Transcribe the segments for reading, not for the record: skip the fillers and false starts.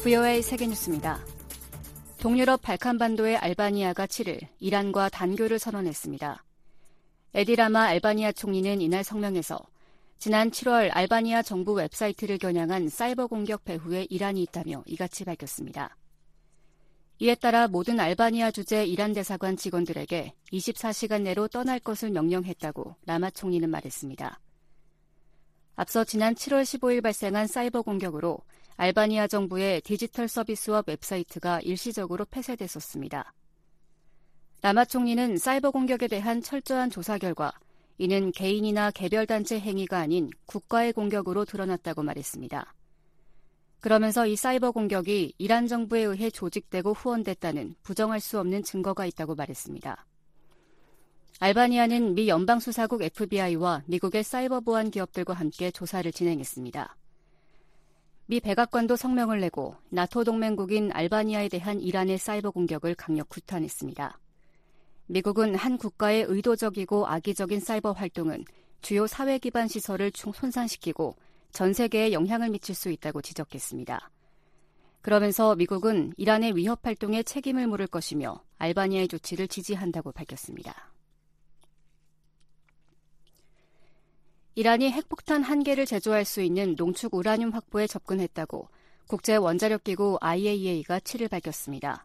VOA 세계뉴스입니다. 동유럽 발칸반도의 알바니아가 7일 이란과 단교를 선언했습니다. 에디 라마 알바니아 총리는 이날 성명에서 지난 7월 알바니아 정부 웹사이트를 겨냥한 사이버 공격 배후에 이란이 있다며 이같이 밝혔습니다. 이에 따라 모든 알바니아 주재 이란 대사관 직원들에게 24시간 내로 떠날 것을 명령했다고 라마 총리는 말했습니다. 앞서 지난 7월 15일 발생한 사이버 공격으로 알바니아 정부의 디지털 서비스와 웹사이트가 일시적으로 폐쇄됐었습니다. 라마 총리는 사이버 공격에 대한 철저한 조사 결과 이는 개인이나 개별단체 행위가 아닌 국가의 공격으로 드러났다고 말했습니다. 그러면서 이 사이버 공격이 이란 정부에 의해 조직되고 후원됐다는 부정할 수 없는 증거가 있다고 말했습니다. 알바니아는 미 연방수사국 FBI와 미국의 사이버 보안 기업들과 함께 조사를 진행했습니다. 미 백악관도 성명을 내고 나토 동맹국인 알바니아에 대한 이란의 사이버 공격을 강력 규탄했습니다. 미국은 한 국가의 의도적이고 악의적인 사이버 활동은 주요 사회 기반 시설을 손상시키고 전 세계에 영향을 미칠 수 있다고 지적했습니다. 그러면서 미국은 이란의 위협 활동에 책임을 물을 것이며 알바니아의 조치를 지지한다고 밝혔습니다. 이란이 핵폭탄 1개를 제조할 수 있는 농축 우라늄 확보에 접근했다고 국제원자력기구 IAEA가 7일 밝혔습니다.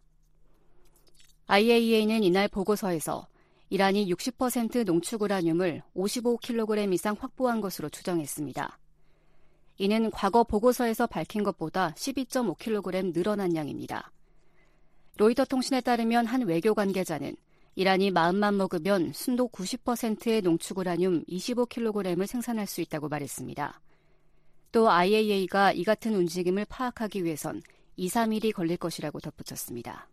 IAEA는 이날 보고서에서 이란이 60% 농축 우라늄을 55kg 이상 확보한 것으로 추정했습니다. 이는 과거 보고서에서 밝힌 것보다 12.5kg 늘어난 양입니다. 로이터 통신에 따르면 한 외교 관계자는 이란이 마음만 먹으면 순도 90%의 농축 우라늄 25kg을 생산할 수 있다고 말했습니다. 또 IAEA가 이 같은 움직임을 파악하기 위해선 2-3일이 걸릴 것이라고 덧붙였습니다.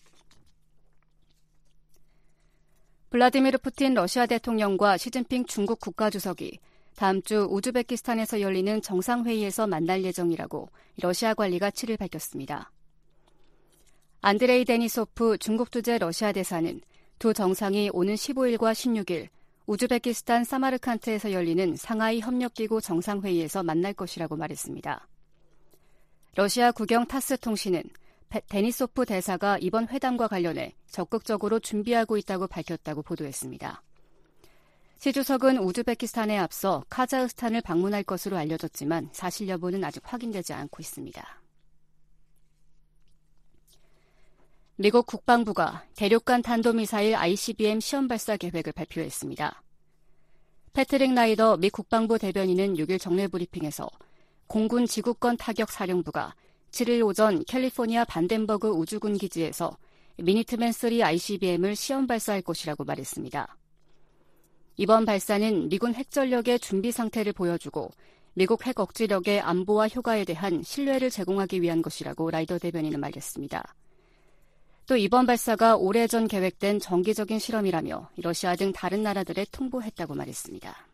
블라디미르 푸틴 러시아 대통령과 시진핑 중국 국가주석이 다음 주 우즈베키스탄에서 열리는 정상회의에서 만날 예정이라고 러시아 관리가 7일 밝혔습니다. 안드레이 데니소프 중국 주재 러시아 대사는 두 정상이 오는 15일과 16일 우즈베키스탄 사마르칸트에서 열리는 상하이 협력기구 정상회의에서 만날 것이라고 말했습니다. 러시아 국영 타스 통신은 데니소프 대사가 이번 회담과 관련해 적극적으로 준비하고 있다고 밝혔다고 보도했습니다. 시 주석은 우즈베키스탄에 앞서 카자흐스탄을 방문할 것으로 알려졌지만 사실 여부는 아직 확인되지 않고 있습니다. 미국 국방부가 대륙간 탄도미사일 ICBM 시험 발사 계획을 발표했습니다. 패트릭 라이더 미 국방부 대변인은 6일 정례 브리핑에서 공군 지구권 타격 사령부가 7일 오전 캘리포니아 반덴버그 우주군 기지에서 미니트맨 3 ICBM을 시험 발사할 것이라고 말했습니다. 이번 발사는 미군 핵전력의 준비 상태를 보여주고 미국 핵 억지력의 안보와 효과에 대한 신뢰를 제공하기 위한 것이라고 라이더 대변인은 말했습니다. 또 이번 발사가 오래전 계획된 정기적인 실험이라며 러시아 등 다른 나라들에 통보했다고 말했습니다.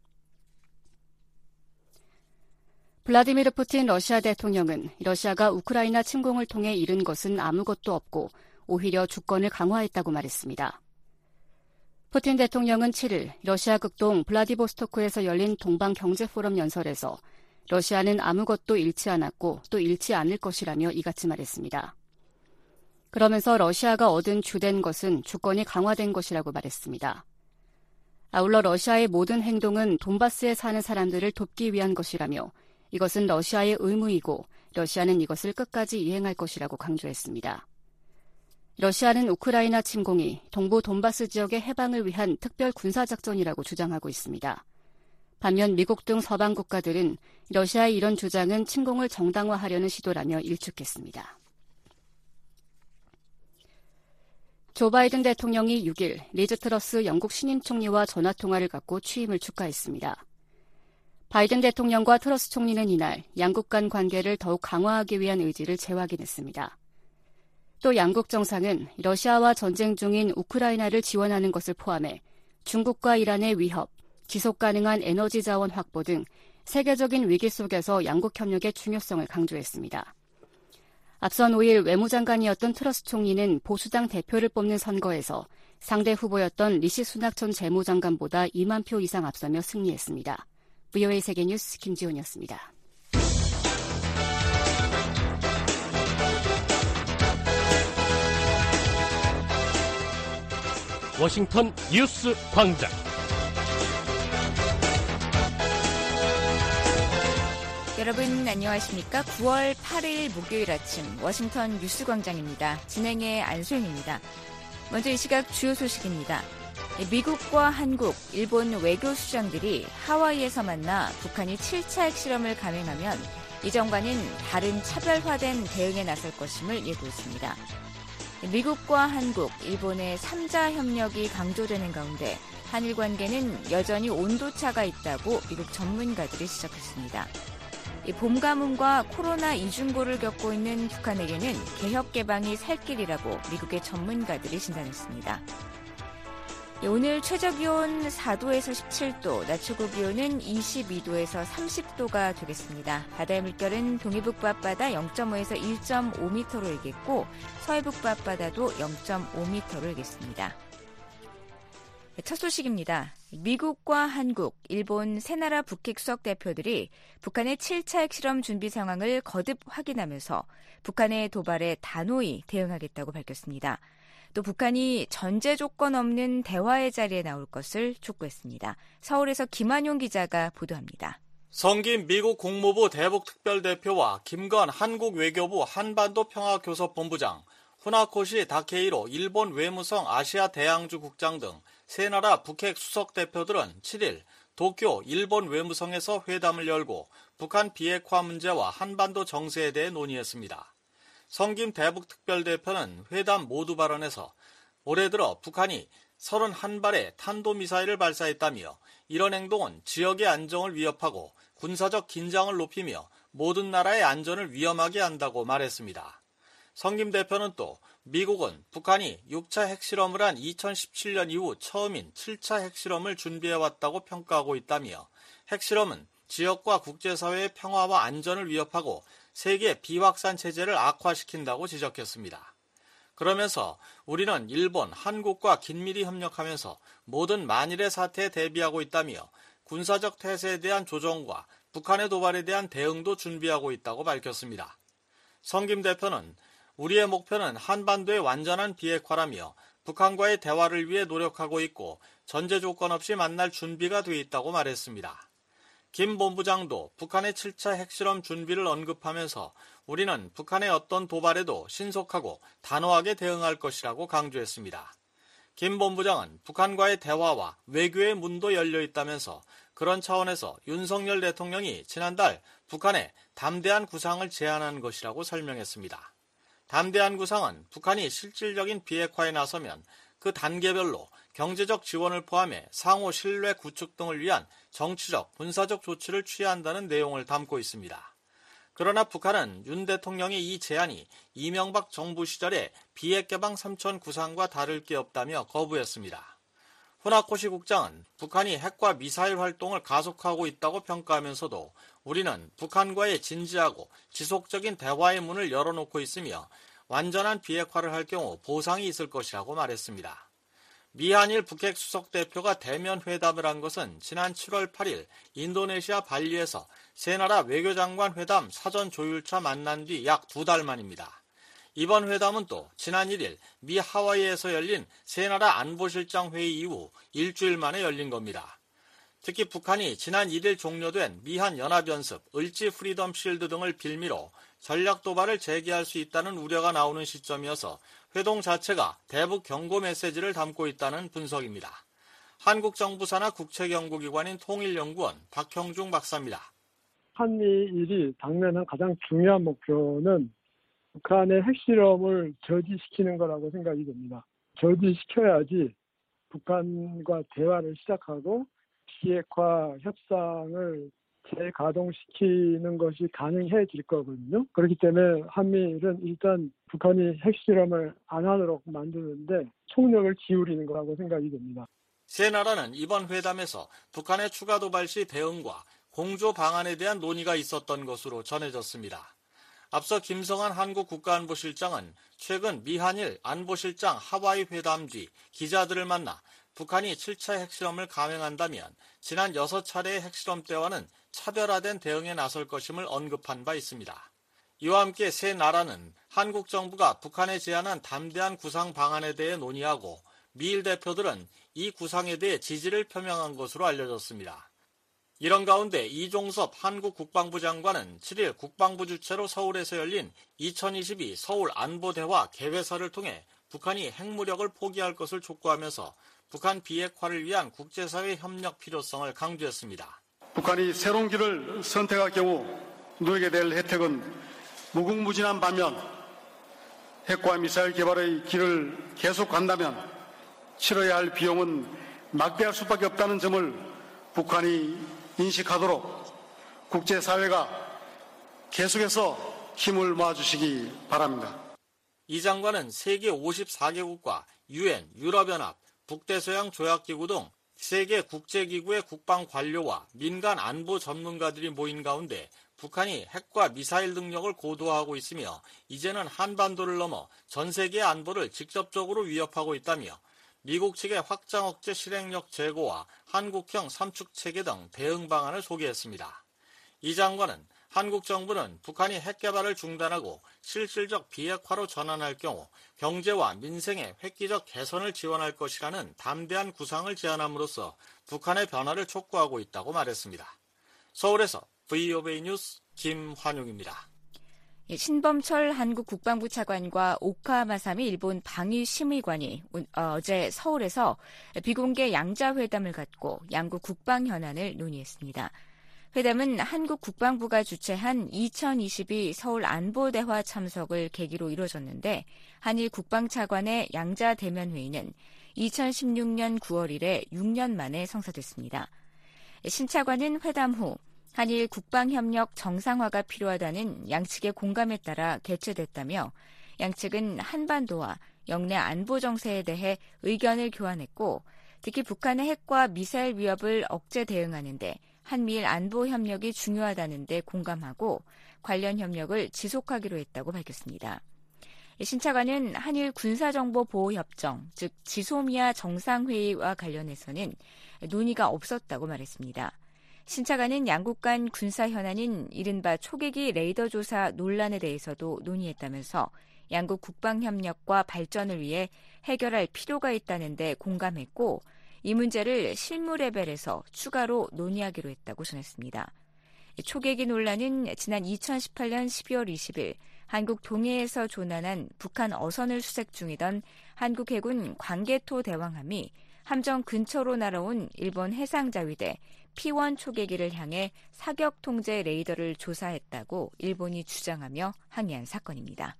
블라디미르 푸틴 러시아 대통령은 러시아가 우크라이나 침공을 통해 잃은 것은 아무것도 없고 오히려 주권을 강화했다고 말했습니다. 푸틴 대통령은 7일 러시아 극동 블라디보스토크에서 열린 동방경제포럼 연설에서 러시아는 아무것도 잃지 않았고 또 잃지 않을 것이라며 이같이 말했습니다. 그러면서 러시아가 얻은 주된 것은 주권이 강화된 것이라고 말했습니다. 아울러 러시아의 모든 행동은 돈바스에 사는 사람들을 돕기 위한 것이라며 이것은 러시아의 의무이고 러시아는 이것을 끝까지 이행할 것이라고 강조했습니다. 러시아는 우크라이나 침공이 동부 돈바스 지역의 해방을 위한 특별 군사작전이라고 주장하고 있습니다. 반면 미국 등 서방 국가들은 러시아의 이런 주장은 침공을 정당화하려는 시도라며 일축했습니다. 조 바이든 대통령이 6일 리즈 트러스 영국 신임 총리와 전화통화를 갖고 취임을 축하했습니다. 바이든 대통령과 트러스 총리는 이날 양국 간 관계를 더욱 강화하기 위한 의지를 재확인했습니다. 또 양국 정상은 러시아와 전쟁 중인 우크라이나를 지원하는 것을 포함해 중국과 이란의 위협, 지속 가능한 에너지 자원 확보 등 세계적인 위기 속에서 양국 협력의 중요성을 강조했습니다. 앞선 5일 외무장관이었던 트러스 총리는 보수당 대표를 뽑는 선거에서 상대 후보였던 리시 수낙 전 재무장관보다 2만 표 이상 앞서며 승리했습니다. VOA 세계뉴스 김지훈이었습니다. 워싱턴 뉴스 광장. 여러분 안녕하십니까? 9월 8일 목요일 아침 워싱턴 뉴스 광장입니다. 진행의 안소영입니다. 먼저 이 시각 주요 소식입니다. 미국과 한국, 일본 외교수장들이 하와이에서 만나 북한이 7차 핵실험을 감행하면 이 정부는 다른 차별화된 대응에 나설 것임을 예고했습니다. 미국과 한국, 일본의 3자 협력이 강조되는 가운데 한일 관계는 여전히 온도차가 있다고 미국 전문가들이 지적했습니다. 봄 가뭄과 코로나 이중고를 겪고 있는 북한에게는 개혁 개방이 살 길이라고 미국의 전문가들이 진단했습니다. 오늘 최저기온 4도에서 17도, 낮 최고 기온은 22도에서 30도가 되겠습니다. 바다의 물결은 동해북부 앞바다 0.5에서 1.5m로 일겠고 서해북부 앞바다도 0.5m로 일겠습니다. 첫 소식입니다. 미국과 한국, 일본 세 나라 북핵 수석 대표들이 북한의 7차 핵실험 준비 상황을 거듭 확인하면서 북한의 도발에 단호히 대응하겠다고 밝혔습니다. 또 북한이 전제 조건 없는 대화의 자리에 나올 것을 촉구했습니다. 서울에서 김한용 기자가 보도합니다. 성김 미국 국무부 대북특별대표와 김건 한국 외교부 한반도 평화교섭본부장, 후나코시 다케이로 일본 외무성 아시아 대양주 국장 등 세 나라 북핵 수석 대표들은 7일 도쿄 일본 외무성에서 회담을 열고 북한 비핵화 문제와 한반도 정세에 대해 논의했습니다. 성김 대북특별대표는 회담 모두 발언에서 올해 들어 북한이 31발의 탄도미사일을 발사했다며 이런 행동은 지역의 안정을 위협하고 군사적 긴장을 높이며 모든 나라의 안전을 위험하게 한다고 말했습니다. 성김 대표는 또 미국은 북한이 6차 핵실험을 한 2017년 이후 처음인 7차 핵실험을 준비해왔다고 평가하고 있다며 핵실험은 지역과 국제사회의 평화와 안전을 위협하고 세계 비확산 체제를 악화시킨다고 지적했습니다. 그러면서 우리는 일본, 한국과 긴밀히 협력하면서 모든 만일의 사태에 대비하고 있다며 군사적 태세에 대한 조정과 북한의 도발에 대한 대응도 준비하고 있다고 밝혔습니다. 성김 대표는 우리의 목표는 한반도의 완전한 비핵화라며 북한과의 대화를 위해 노력하고 있고 전제 조건 없이 만날 준비가 돼 있다고 말했습니다. 김 본부장도 북한의 7차 핵실험 준비를 언급하면서 우리는 북한의 어떤 도발에도 신속하고 단호하게 대응할 것이라고 강조했습니다. 김 본부장은 북한과의 대화와 외교의 문도 열려 있다면서 그런 차원에서 윤석열 대통령이 지난달 북한에 담대한 구상을 제안한 것이라고 설명했습니다. 담대한 구상은 북한이 실질적인 비핵화에 나서면 그 단계별로 경제적 지원을 포함해 상호 신뢰 구축 등을 위한 정치적, 군사적 조치를 취한다는 내용을 담고 있습니다. 그러나 북한은 윤 대통령의 이 제안이 이명박 정부 시절의 비핵개방 3천 구상과 다를 게 없다며 거부했습니다. 후나코시 국장은 북한이 핵과 미사일 활동을 가속하고 있다고 평가하면서도 우리는 북한과의 진지하고 지속적인 대화의 문을 열어놓고 있으며 완전한 비핵화를 할 경우 보상이 있을 것이라고 말했습니다. 미한일 북핵 수석 대표가 대면 회담을 한 것은 지난 7월 8일 인도네시아 발리에서 세 나라 외교장관 회담 사전 조율차 만난 뒤 약 2달 만입니다. 이번 회담은 또 지난 1일 미 하와이에서 열린 세 나라 안보실장 회의 이후 일주일 만에 열린 겁니다. 특히 북한이 지난 1일 종료된 미한 연합연습, 을지 프리덤 실드 등을 빌미로 전략 도발을 재개할 수 있다는 우려가 나오는 시점이어서 회동 자체가 대북 경고 메시지를 담고 있다는 분석입니다. 한국 정부 산하 국책연구기관인 통일연구원 박형중 박사입니다. 한미일이 당면한 가장 중요한 목표는 북한의 핵실험을 저지시키는 거라고 생각이 됩니다. 저지시켜야지 북한과 대화를 시작하고 비핵화 협상을 재가동시키는 것이 가능해질 거거든요. 그렇기 때문에 한미일은 일단 북한이 핵실험을 안 하도록 만드는데 총력을 기울이는 거라고 생각이 됩니다. 세 나라는 이번 회담에서 북한의 추가 도발 시 대응과 공조 방안에 대한 논의가 있었던 것으로 전해졌습니다. 앞서 김성한 한국 국가안보실장은 최근 미한일 안보실장 하와이 회담 뒤 기자들을 만나 북한이 7차 핵실험을 감행한다면 지난 6차례의 핵실험 때와는 차별화된 대응에 나설 것임을 언급한 바 있습니다. 이와 함께 세 나라는 한국 정부가 북한에 제안한 담대한 구상 방안에 대해 논의하고 미일 대표들은 이 구상에 대해 지지를 표명한 것으로 알려졌습니다. 이런 가운데 이종섭 한국 국방부 장관은 7일 국방부 주최로 서울에서 열린 2022 서울 안보대화 개회사를 통해 북한이 핵무력을 포기할 것을 촉구하면서 북한 비핵화를 위한 국제사회 협력 필요성을 강조했습니다. 북한이 새로운 길을 선택할 경우 누리게 될 혜택은 무궁무진한 반면 핵과 미사일 개발의 길을 계속 간다면 치러야 할 비용은 막대할 수밖에 없다는 점을 북한이 인식하도록 국제사회가 계속해서 힘을 모아주시기 바랍니다. 이 장관은 세계 54개국과 유엔, 유럽연합, 북대서양 조약기구 등 세계 국제기구의 국방 관료와 민간 안보 전문가들이 모인 가운데 북한이 핵과 미사일 능력을 고도화하고 있으며 이제는 한반도를 넘어 전 세계의 안보를 직접적으로 위협하고 있다며 미국 측의 확장 억제 실행력 제고와 한국형 삼축체계 등 대응 방안을 소개했습니다. 이 장관은 한국 정부는 북한이 핵 개발을 중단하고 실질적 비핵화로 전환할 경우 경제와 민생의 획기적 개선을 지원할 것이라는 담대한 구상을 제안함으로써 북한의 변화를 촉구하고 있다고 말했습니다. 서울에서 VOA 뉴스 김환용입니다. 신범철 한국 국방부 차관과 오카 마사미 일본 방위 심의관이 어제 서울에서 비공개 양자회담을 갖고 양국 국방 현안을 논의했습니다. 회담은 한국 국방부가 주최한 2022 서울 안보대화 참석을 계기로 이뤄졌는데 한일 국방차관의 양자 대면 회의는 2016년 9월 이래 6년 만에 성사됐습니다. 신 차관은 회담 후 한일 국방협력 정상화가 필요하다는 양측의 공감에 따라 개최됐다며 양측은 한반도와 영내 안보 정세에 대해 의견을 교환했고 특히 북한의 핵과 미사일 위협을 억제 대응하는 데 한미일 안보 협력이 중요하다는 데 공감하고 관련 협력을 지속하기로 했다고 밝혔습니다. 신 차관은 한일 군사정보보호협정, 즉 지소미아 정상회의와 관련해서는 논의가 없었다고 말했습니다. 신 차관은 양국 간 군사 현안인 이른바 초계기 레이더 조사 논란에 대해서도 논의했다면서 양국 국방협력과 발전을 위해 해결할 필요가 있다는 데 공감했고 이 문제를 실무 레벨에서 추가로 논의하기로 했다고 전했습니다. 초계기 논란은 지난 2018년 12월 20일 한국 동해에서 조난한 북한 어선을 수색 중이던 한국 해군 광개토 대왕함이 함정 근처로 날아온 일본 해상자위대 P1 초계기를 향해 사격 통제 레이더를 조사했다고 일본이 주장하며 항의한 사건입니다.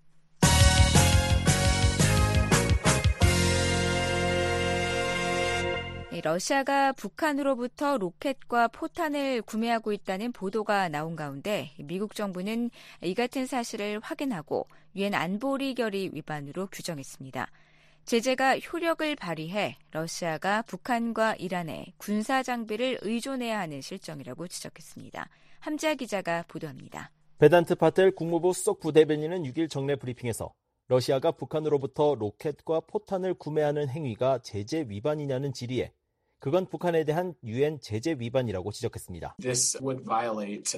러시아가 북한으로부터 로켓과 포탄을 구매하고 있다는 보도가 나온 가운데 미국 정부는 이 같은 사실을 확인하고 유엔 안보리 결의 위반으로 규정했습니다. 제재가 효력을 발휘해 러시아가 북한과 이란에 군사 장비를 의존해야 하는 실정이라고 지적했습니다. 함지아 기자가 보도합니다. 베단트 파텔 국무부 수석 부대변인은 6일 정례 브리핑에서 러시아가 북한으로부터 로켓과 포탄을 구매하는 행위가 제재 위반이냐는 질의에 그건 북한에 대한 유엔 제재 위반이라고 지적했습니다. This would violate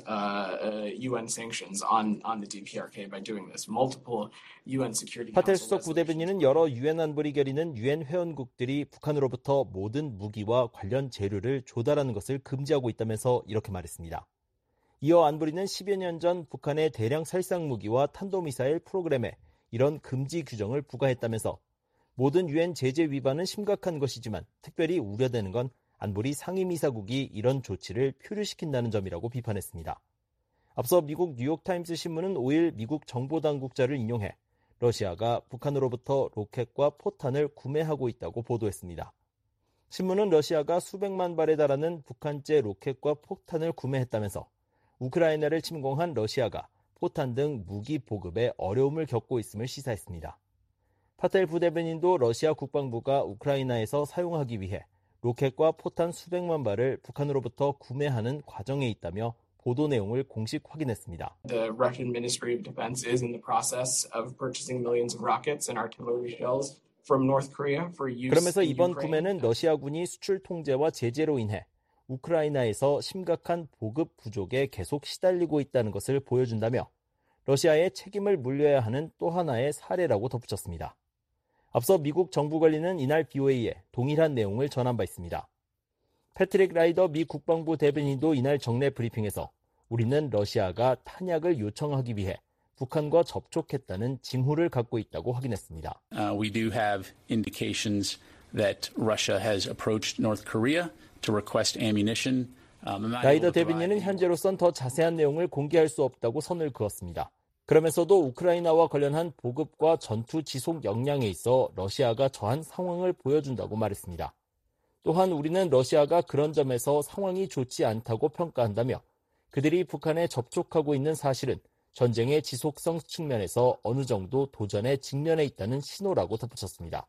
UN sanctions on the DPRK by doing this. Multiple UN Security Council. 파텔 수석 부대변인은 여러 유엔 안보리 결의는 유엔 회원국들이 북한으로부터 모든 무기와 관련 재료를 조달하는 것을 금지하고 있다면서 이렇게 말했습니다. 이어 안보리는 10여 년 전 북한의 대량 살상 무기와 탄도미사일 프로그램에 이런 금지 규정을 부과했다면서 모든 유엔 제재 위반은 심각한 것이지만 특별히 우려되는 건 안보리 상임이사국이 이런 조치를 표류시킨다는 점이라고 비판했습니다. 앞서 미국 뉴욕타임스 신문은 5일 미국 정보당국자를 인용해 러시아가 북한으로부터 로켓과 포탄을 구매하고 있다고 보도했습니다. 신문은 러시아가 수백만 발에 달하는 북한제 로켓과 포탄을 구매했다면서 우크라이나를 침공한 러시아가 포탄 등 무기 보급에 어려움을 겪고 있음을 시사했습니다. 파텔 부대변인도 러시아 국방부가 우크라이나에서 사용하기 위해 로켓과 포탄 수백만 발을 북한으로부터 구매하는 과정에 있다며 보도 내용을 공식 확인했습니다. The Russian Ministry of Defense is in the process of purchasing millions of rockets and artillery shells from North Korea for use. 그러면서 이번 구매는 러시아군이 수출 통제와 제재로 인해 우크라이나에서 심각한 보급 부족에 계속 시달리고 있다는 것을 보여준다며 러시아의 책임을 물려야 하는 또 하나의 사례라고 덧붙였습니다. 앞서 미국 정부 관리는 이날 BOA에 동일한 내용을 전한 바 있습니다. 패트릭 라이더 미 국방부 대변인도 이날 정례 브리핑에서 우리는 러시아가 탄약을 요청하기 위해 북한과 접촉했다는 징후를 갖고 있다고 확인했습니다. We do have indications that Russia has approached North Korea to request ammunition. 라이더 대변인은 현재로선 더 자세한 내용을 공개할 수 없다고 선을 그었습니다. 그러면서도 우크라이나와 관련한 보급과 전투 지속 역량에 있어 러시아가 저한 상황을 보여준다고 말했습니다. 또한 우리는 러시아가 그런 점에서 상황이 좋지 않다고 평가한다며 그들이 북한에 접촉하고 있는 사실은 전쟁의 지속성 측면에서 어느 정도 도전에 직면해 있다는 신호라고 덧붙였습니다.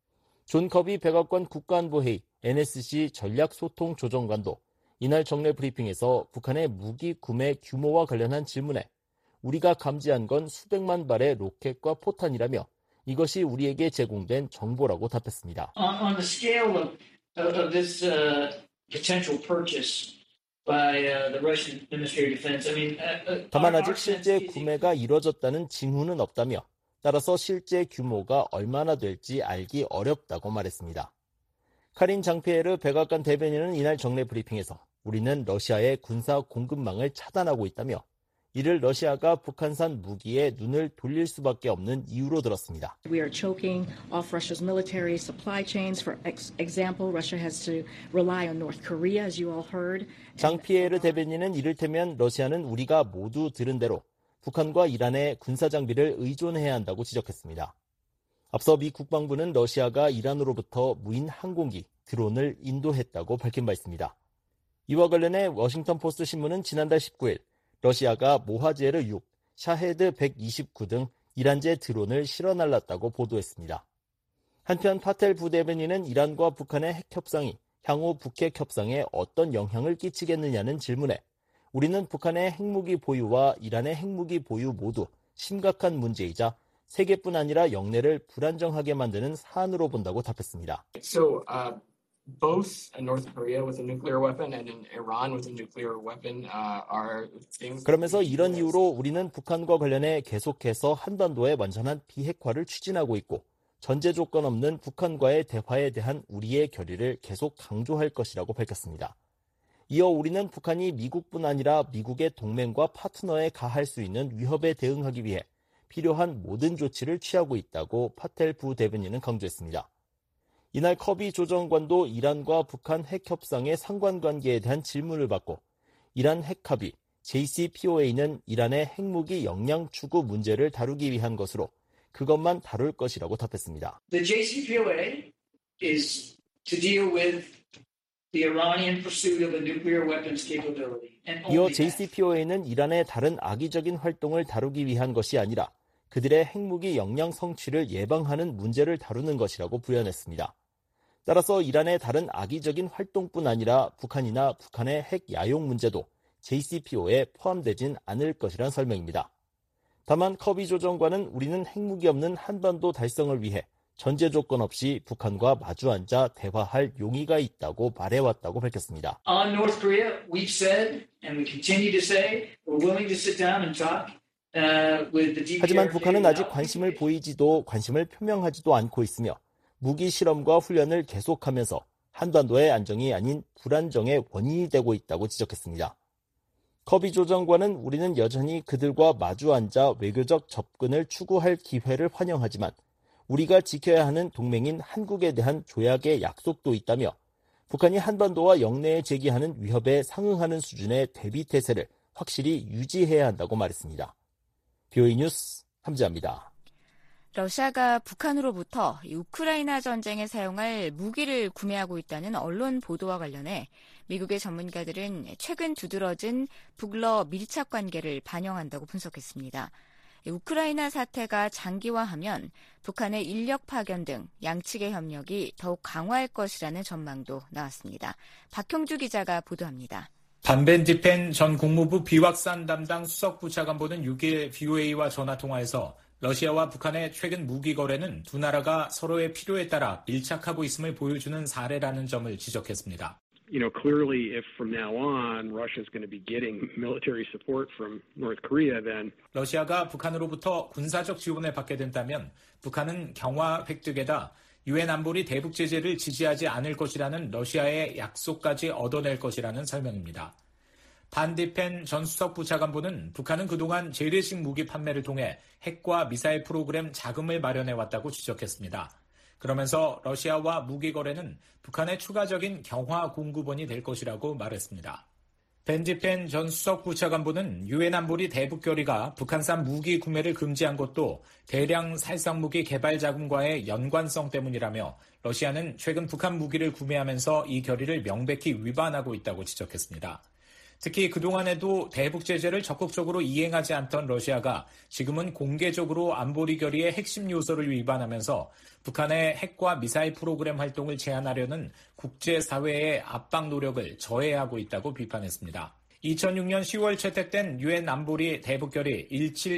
존 커비 백악관 국가안보회의 NSC 전략소통조정관도 이날 정례 브리핑에서 북한의 무기 구매 규모와 관련한 질문에 우리가 감지한 건 수백만 발의 로켓과 포탄이라며 이것이 우리에게 제공된 정보라고 답했습니다. On the scale of this potential purchase by the Russian Ministry of Defense, 다만 아직 실제 구매가 이뤄졌다는 징후는 없다며 따라서 실제 규모가 얼마나 될지 알기 어렵다고 말했습니다. 카린 장피에르 백악관 대변인은 이날 정례 브리핑에서 우리는 러시아의 군사 공급망을 차단하고 있다며 이를 러시아가 북한산 무기에 눈을 돌릴 수밖에 없는 이유로 들었습니다. We are choking off Russia's military supply chains. For example, Russia has to rely on North Korea, as you all heard. 장피에르 대변인은 이를테면 러시아는 우리가 모두 들은 대로 북한과 이란의 군사 장비를 의존해야 한다고 지적했습니다. 앞서 미 국방부는 러시아가 이란으로부터 무인 항공기, 드론을 인도했다고 밝힌 바 있습니다. 이와 관련해 워싱턴 포스트 신문은 지난달 19일 러시아가 모하제르 6, 샤헤드 129 등 이란제 드론을 실어 날랐다고 보도했습니다. 한편 파텔 부대변인은 이란과 북한의 핵 협상이 향후 북핵 협상에 어떤 영향을 끼치겠느냐는 질문에 우리는 북한의 핵무기 보유와 이란의 핵무기 보유 모두 심각한 문제이자 세계뿐 아니라 영내를 불안정하게 만드는 사안으로 본다고 답했습니다. Both North Korea with a nuclear weapon and in Iran with a nuclear weapon are things. 그러면서 이런 이유로 우리는 북한과 관련해 계속해서 한반도의 완전한 비핵화를 추진하고 있고 전제 조건 없는 북한과의 대화에 대한 우리의 결의를 계속 강조할 것이라고 밝혔습니다. 이어 우리는 북한이 미국뿐 아니라 미국의 동맹과 파트너에 가할 수 있는 위협에 대응하기 위해 필요한 모든 조치를 취하고 있다고 파텔 부대변인은 강조했습니다. 이날 커비 조정관도 이란과 북한 핵 협상의 상관관계에 대한 질문을 받고 이란 핵 합의 JCPOA는 이란의 핵무기 역량 추구 문제를 다루기 위한 것으로 그것만 다룰 것이라고 답했습니다. The JCPOA is to deal with the Iranian pursuit of a nuclear weapons capability. 이어 JCPOA는 이란의 다른 악의적인 활동을 다루기 위한 것이 아니라 그들의 핵무기 역량 성취를 예방하는 문제를 다루는 것이라고 부연했습니다. 따라서 이란의 다른 악의적인 활동뿐 아니라 북한이나 북한의 핵 야용 문제도 JCPOA에 포함되진 않을 것이란 설명입니다. 다만 커비 조정관은 우리는 핵무기 없는 한반도 달성을 위해 전제 조건 없이 북한과 마주 앉아 대화할 용의가 있다고 말해왔다고 밝혔습니다. On North Korea, we've said and we continue to say we're willing to sit down and talk with the DPRK. 하지만 북한은 아직 관심을 표명하지도 않고 있으며 무기 실험과 훈련을 계속하면서 한반도의 안정이 아닌 불안정의 원인이 되고 있다고 지적했습니다. 커비 조정관은 우리는 여전히 그들과 마주 앉아 외교적 접근을 추구할 기회를 환영하지만 우리가 지켜야 하는 동맹인 한국에 대한 조약의 약속도 있다며 북한이 한반도와 영내에 제기하는 위협에 상응하는 수준의 대비 태세를 확실히 유지해야 한다고 말했습니다. BOE 뉴스 함지아입니다. 러시아가 북한으로부터 우크라이나 전쟁에 사용할 무기를 구매하고 있다는 언론 보도와 관련해 미국의 전문가들은 최근 두드러진 북러 밀착 관계를 반영한다고 분석했습니다. 우크라이나 사태가 장기화하면 북한의 인력 파견 등 양측의 협력이 더욱 강화할 것이라는 전망도 나왔습니다. 박형주 기자가 보도합니다. 반벤디펜 전 국무부 비확산 담당 수석부차관보는 6일 BOA와 전화통화에서 러시아와 북한의 최근 무기 거래는 두 나라가 서로의 필요에 따라 밀착하고 있음을 보여주는 사례라는 점을 지적했습니다. clearly if from now on Russia is going to be getting military support from North Korea, then 러시아가 북한으로부터 군사적 지원을 받게 된다면 북한은 경화 획득에다 유엔 안보리 대북 제재를 지지하지 않을 것이라는 러시아의 약속까지 얻어낼 것이라는 설명입니다. 반디펜 전 수석 부차관보는 북한은 그동안 재래식 무기 판매를 통해 핵과 미사일 프로그램 자금을 마련해왔다고 지적했습니다. 그러면서 러시아와 무기 거래는 북한의 추가적인 경화 공급원이 될 것이라고 말했습니다. 벤디펜 전 수석 부차관보는 유엔 안보리 대북 결의가 북한산 무기 구매를 금지한 것도 대량 살상 무기 개발 자금과의 연관성 때문이라며 러시아는 최근 북한 무기를 구매하면서 이 결의를 명백히 위반하고 있다고 지적했습니다. 특히 그동안에도 대북 제재를 적극적으로 이행하지 않던 러시아가 지금은 공개적으로 안보리 결의의 핵심 요소를 위반하면서 북한의 핵과 미사일 프로그램 활동을 제한하려는 국제사회의 압박 노력을 저해하고 있다고 비판했습니다. 2006년 10월 채택된 유엔 안보리 대북 결의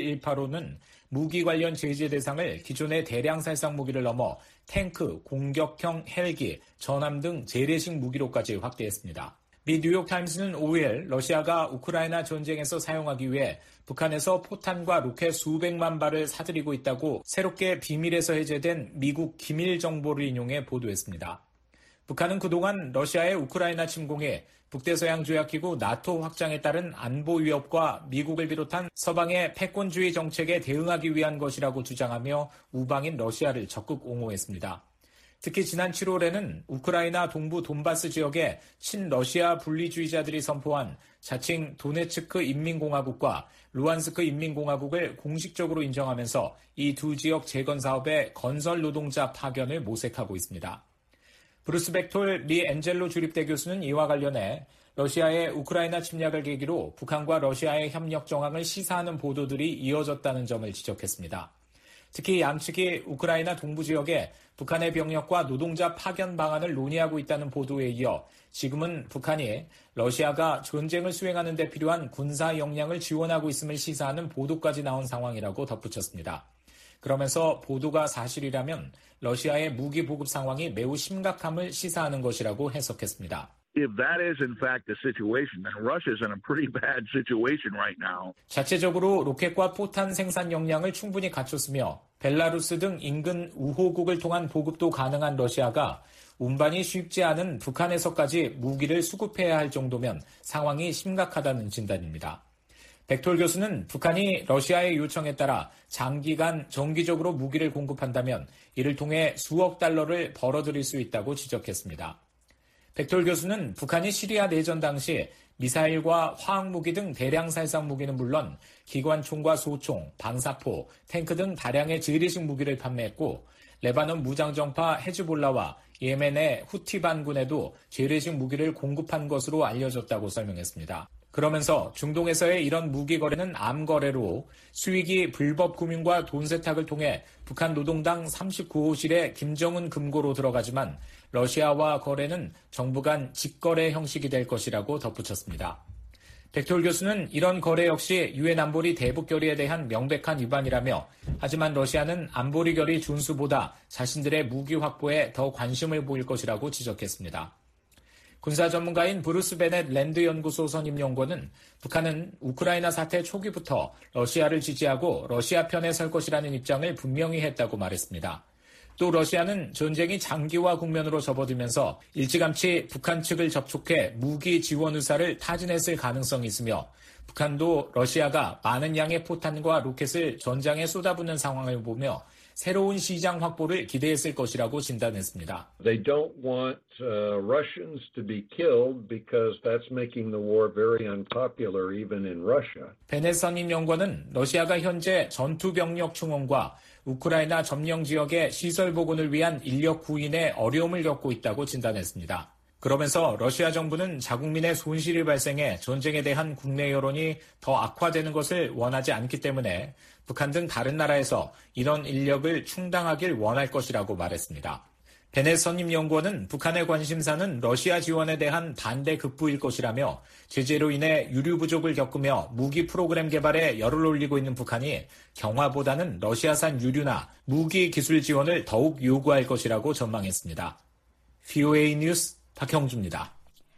1718호는 무기 관련 제재 대상을 기존의 대량 살상 무기를 넘어 탱크, 공격형 헬기, 전함 등 재래식 무기로까지 확대했습니다. 미 뉴욕타임스는 5일 러시아가 우크라이나 전쟁에서 사용하기 위해 북한에서 포탄과 로켓 수백만 발을 사들이고 있다고 새롭게 비밀에서 해제된 미국 기밀 정보를 인용해 보도했습니다. 북한은 그동안 러시아의 우크라이나 침공에 북대서양조약기구 나토 확장에 따른 안보 위협과 미국을 비롯한 서방의 패권주의 정책에 대응하기 위한 것이라고 주장하며 우방인 러시아를 적극 옹호했습니다. 특히 지난 7월에는 우크라이나 동부 돈바스 지역에 친러시아 분리주의자들이 선포한 자칭 도네츠크 인민공화국과 루안스크 인민공화국을 공식적으로 인정하면서 이 두 지역 재건 사업의 건설 노동자 파견을 모색하고 있습니다. 브루스 벡톨 리 엔젤로 주립대 교수는 이와 관련해 러시아의 우크라이나 침략을 계기로 북한과 러시아의 협력 정황을 시사하는 보도들이 이어졌다는 점을 지적했습니다. 특히 양측이 우크라이나 동부 지역에 북한의 병력과 노동자 파견 방안을 논의하고 있다는 보도에 이어 지금은 북한이 러시아가 전쟁을 수행하는 데 필요한 군사 역량을 지원하고 있음을 시사하는 보도까지 나온 상황이라고 덧붙였습니다. 그러면서 보도가 사실이라면 러시아의 무기 보급 상황이 매우 심각함을 시사하는 것이라고 해석했습니다. If that is in fact the situation, then Russia's in a pretty bad situation right now. 자체적으로 로켓과 포탄 생산 역량을 충분히 갖췄으며 벨라루스 등 인근 우호국을 통한 보급도 가능한 러시아가 운반이 쉽지 않은 북한에서까지 무기를 수급해야 할 정도면 상황이 심각하다는 진단입니다. 벡톨 교수는 북한이 러시아의 요청에 따라 장기간 정기적으로 무기를 공급한다면 이를 통해 수억 달러를 벌어들일 수 있다고 지적했습니다. 벡톨 교수는 북한이 시리아 내전 당시 미사일과 화학무기 등 대량 살상 무기는 물론 기관총과 소총, 방사포, 탱크 등 다량의 재래식 무기를 판매했고 레바논 무장정파 헤즈볼라와 예멘의 후티 반군에도 재래식 무기를 공급한 것으로 알려졌다고 설명했습니다. 그러면서 중동에서의 이런 무기 거래는 암 거래로 수익이 불법 금융과 돈 세탁을 통해 북한 노동당 39호실의 김정은 금고로 들어가지만 러시아와 거래는 정부 간 직거래 형식이 될 것이라고 덧붙였습니다. 벡톨 교수는 이런 거래 역시 유엔 안보리 대북 결의에 대한 명백한 위반이라며 하지만 러시아는 안보리 결의 준수보다 자신들의 무기 확보에 더 관심을 보일 것이라고 지적했습니다. 군사 전문가인 브루스 베넷 랜드 연구소 선임 연구원은 북한은 우크라이나 사태 초기부터 러시아를 지지하고 러시아 편에 설 것이라는 입장을 분명히 했다고 말했습니다. 또 러시아는 전쟁이 장기화 국면으로 접어들면서 일찌감치 북한 측을 접촉해 무기 지원 의사를 타진했을 가능성이 있으며 북한도 러시아가 많은 양의 포탄과 로켓을 전장에 쏟아붓는 상황을 보며 새로운 시장 확보를 기대했을 것이라고 진단했습니다. They don't want Russians to be killed because that's making the war very unpopular even in Russia. 베넷 선임 연구원은 러시아가 현재 전투 병력 충원과 우크라이나 점령 지역의 시설 복원을 위한 인력 구인에 어려움을 겪고 있다고 진단했습니다. 그러면서 러시아 정부는 자국민의 손실이 발생해 전쟁에 대한 국내 여론이 더 악화되는 것을 원하지 않기 때문에 북한 등 다른 나라에서 이런 인력을 충당하길 원할 것이라고 말했습니다. 베넷 선임 연구원은 북한의 관심사는 러시아 지원에 대한 반대 극부일 것이라며 제재로 인해 유류 부족을 겪으며 무기 프로그램 개발에 열을 올리고 있는 북한이 경화보다는 러시아산 유류나 무기 기술 지원을 더욱 요구할 것이라고 전망했습니다. VOA 뉴스 박형주입니다.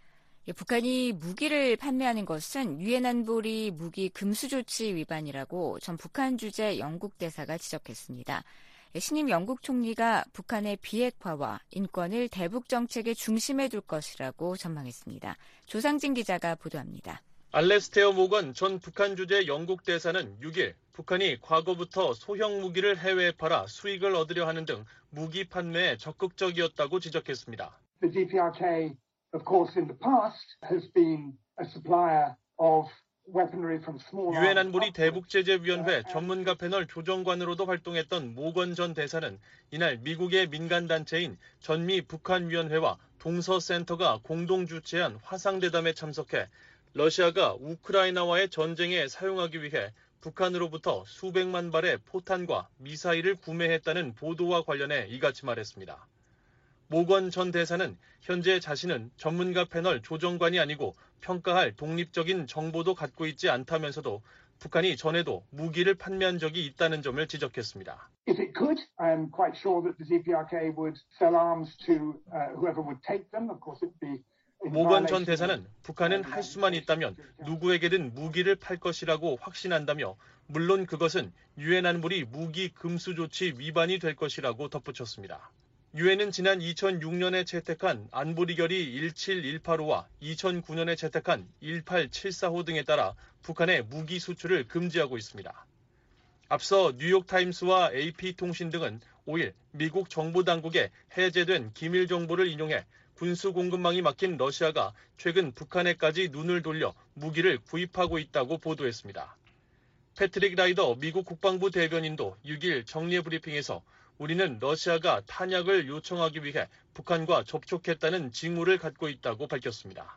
북한이 무기를 판매하는 것은 유엔 안보리 무기 금수 조치 위반이라고 전 북한 주재 영국 대사가 지적했습니다. 신임 영국 총리가 북한의 비핵화와 인권을 대북 정책의 중심에 둘 것이라고 전망했습니다. 조상진 기자가 보도합니다. 알레스테어 모건 전 북한 주재 영국 대사는 6일 북한이 과거부터 소형 무기를 해외에 팔아 수익을 얻으려 하는 등 무기 판매에 적극적이었다고 지적했습니다. The DPRK, of course, in the past has been a supplier of weaponry from small 유엔 안보리 대북제재위원회 전문가 패널 조정관으로도 활동했던 모건 전 대사는 이날 미국의 민간단체인 전미 북한위원회와 동서센터가 공동 주최한 화상대담에 참석해 러시아가 우크라이나와의 전쟁에 사용하기 위해 북한으로부터 수백만 발의 포탄과 미사일을 구매했다는 보도와 관련해 이같이 말했습니다. 모건 전 대사는 현재 자신은 전문가 패널 조정관이 아니고 평가할 독립적인 정보도 갖고 있지 않다면서도 북한이 전에도 무기를 판매한 적이 있다는 점을 지적했습니다. If it could, I'm quite sure that the DPRK would sell arms to whoever would take them. Of course, it'd be 모건 전 대사는 북한은 할 수만 있다면 누구에게든 무기를 팔 것이라고 확신한다며 물론 그것은 유엔 안보리 무기 금수 조치 위반이 될 것이라고 덧붙였습니다. 유엔은 지난 2006년에 채택한 안보리 결의 17185와 2009년에 채택한 18745 등에 따라 북한의 무기 수출을 금지하고 있습니다. 앞서 뉴욕타임스와 AP통신 등은 5일 미국 정보당국의 해제된 기밀 정보를 인용해 군수 공급망이 막힌 러시아가 최근 북한에까지 눈을 돌려 무기를 구입하고 있다고 보도했습니다. 패트릭 라이더 미국 국방부 대변인도 6일 정례 브리핑에서 우리는 러시아가 탄약을 요청하기 위해 북한과 접촉했다는 징후를 갖고 있다고 밝혔습니다.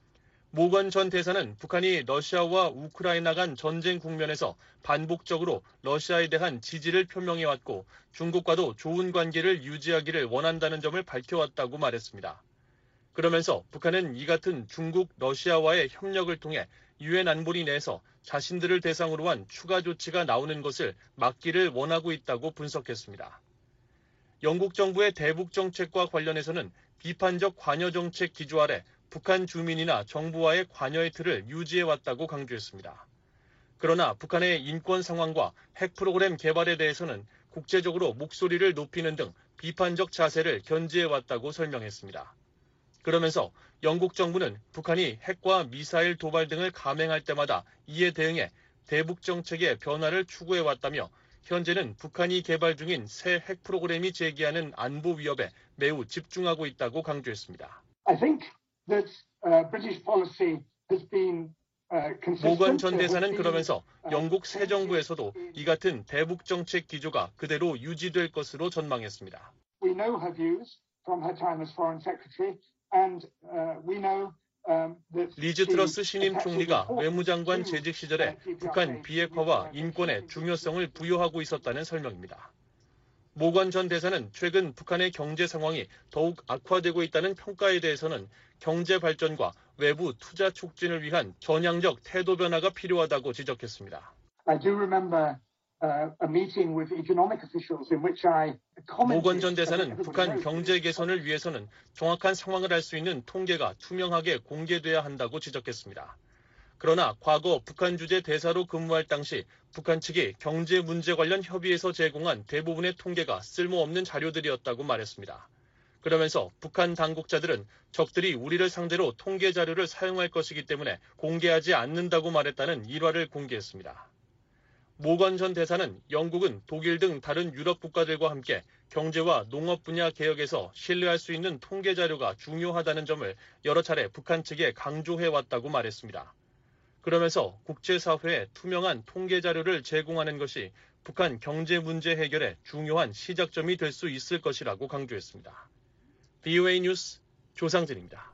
모건 전 대사는 북한이 러시아와 우크라이나 간 전쟁 국면에서 반복적으로 러시아에 대한 지지를 표명해왔고 중국과도 좋은 관계를 유지하기를 원한다는 점을 밝혀왔다고 말했습니다. 그러면서 북한은 이 같은 중국, 러시아와의 협력을 통해 유엔 안보리 내에서 자신들을 대상으로 한 추가 조치가 나오는 것을 막기를 원하고 있다고 분석했습니다. 영국 정부의 대북 정책과 관련해서는 비판적 관여 정책 기조 아래 북한 주민이나 정부와의 관여의 틀을 유지해왔다고 강조했습니다. 그러나 북한의 인권 상황과 핵 프로그램 개발에 대해서는 국제적으로 목소리를 높이는 등 비판적 자세를 견지해왔다고 설명했습니다. 그러면서 영국 정부는 북한이 핵과 미사일 도발 등을 감행할 때마다 이에 대응해 대북 정책의 변화를 추구해왔다며 현재는 북한이 개발 중인 새 핵 프로그램이 제기하는 안보 위협에 매우 집중하고 있다고 강조했습니다. I think that British policy has been 모건 전 대사는 그러면서 영국 새 정부에서도 이 같은 대북 정책 기조가 그대로 유지될 것으로 전망했습니다. We know her views from her time as Foreign Secretary, and we know 리즈 트러스 신임 총리가 외무장관 재직 시절에 북한 비핵화와 인권에 중요성을 부여하고 있었다는 설명입니다. 모건 전 대사는 최근 북한의 경제 상황이 더욱 악화되고 있다는 평가에 대해서는 경제 발전과 외부 투자 촉진을 위한 전향적 태도 변화가 필요하다고 지적했습니다. I do remember a meeting with economic officials in which I commented. 모건 전 대사는 북한 경제 개선을 위해서는 정확한 상황을 알 수 있는 통계가 투명하게 공개돼야 한다고 지적했습니다. 그러나 과거 북한 주재 대사로 근무할 당시 북한 측이 경제 문제 관련 협의에서 제공한 대부분의 통계가 쓸모없는 자료들이었다고 말했습니다. 그러면서 북한 당국자들은 적들이 우리를 상대로 통계 자료를 사용할 것이기 때문에 공개하지 않는다고 말했다는 일화를 공개했습니다. 모건 전 대사는 영국은 독일 등 다른 유럽 국가들과 함께 경제와 농업 분야 개혁에서 신뢰할 수 있는 통계 자료가 중요하다는 점을 여러 차례 북한 측에 강조해왔다고 말했습니다. 그러면서 국제사회에 투명한 통계 자료를 제공하는 것이 북한 경제 문제 해결의 중요한 시작점이 될 수 있을 것이라고 강조했습니다. VOA 뉴스 조상진입니다.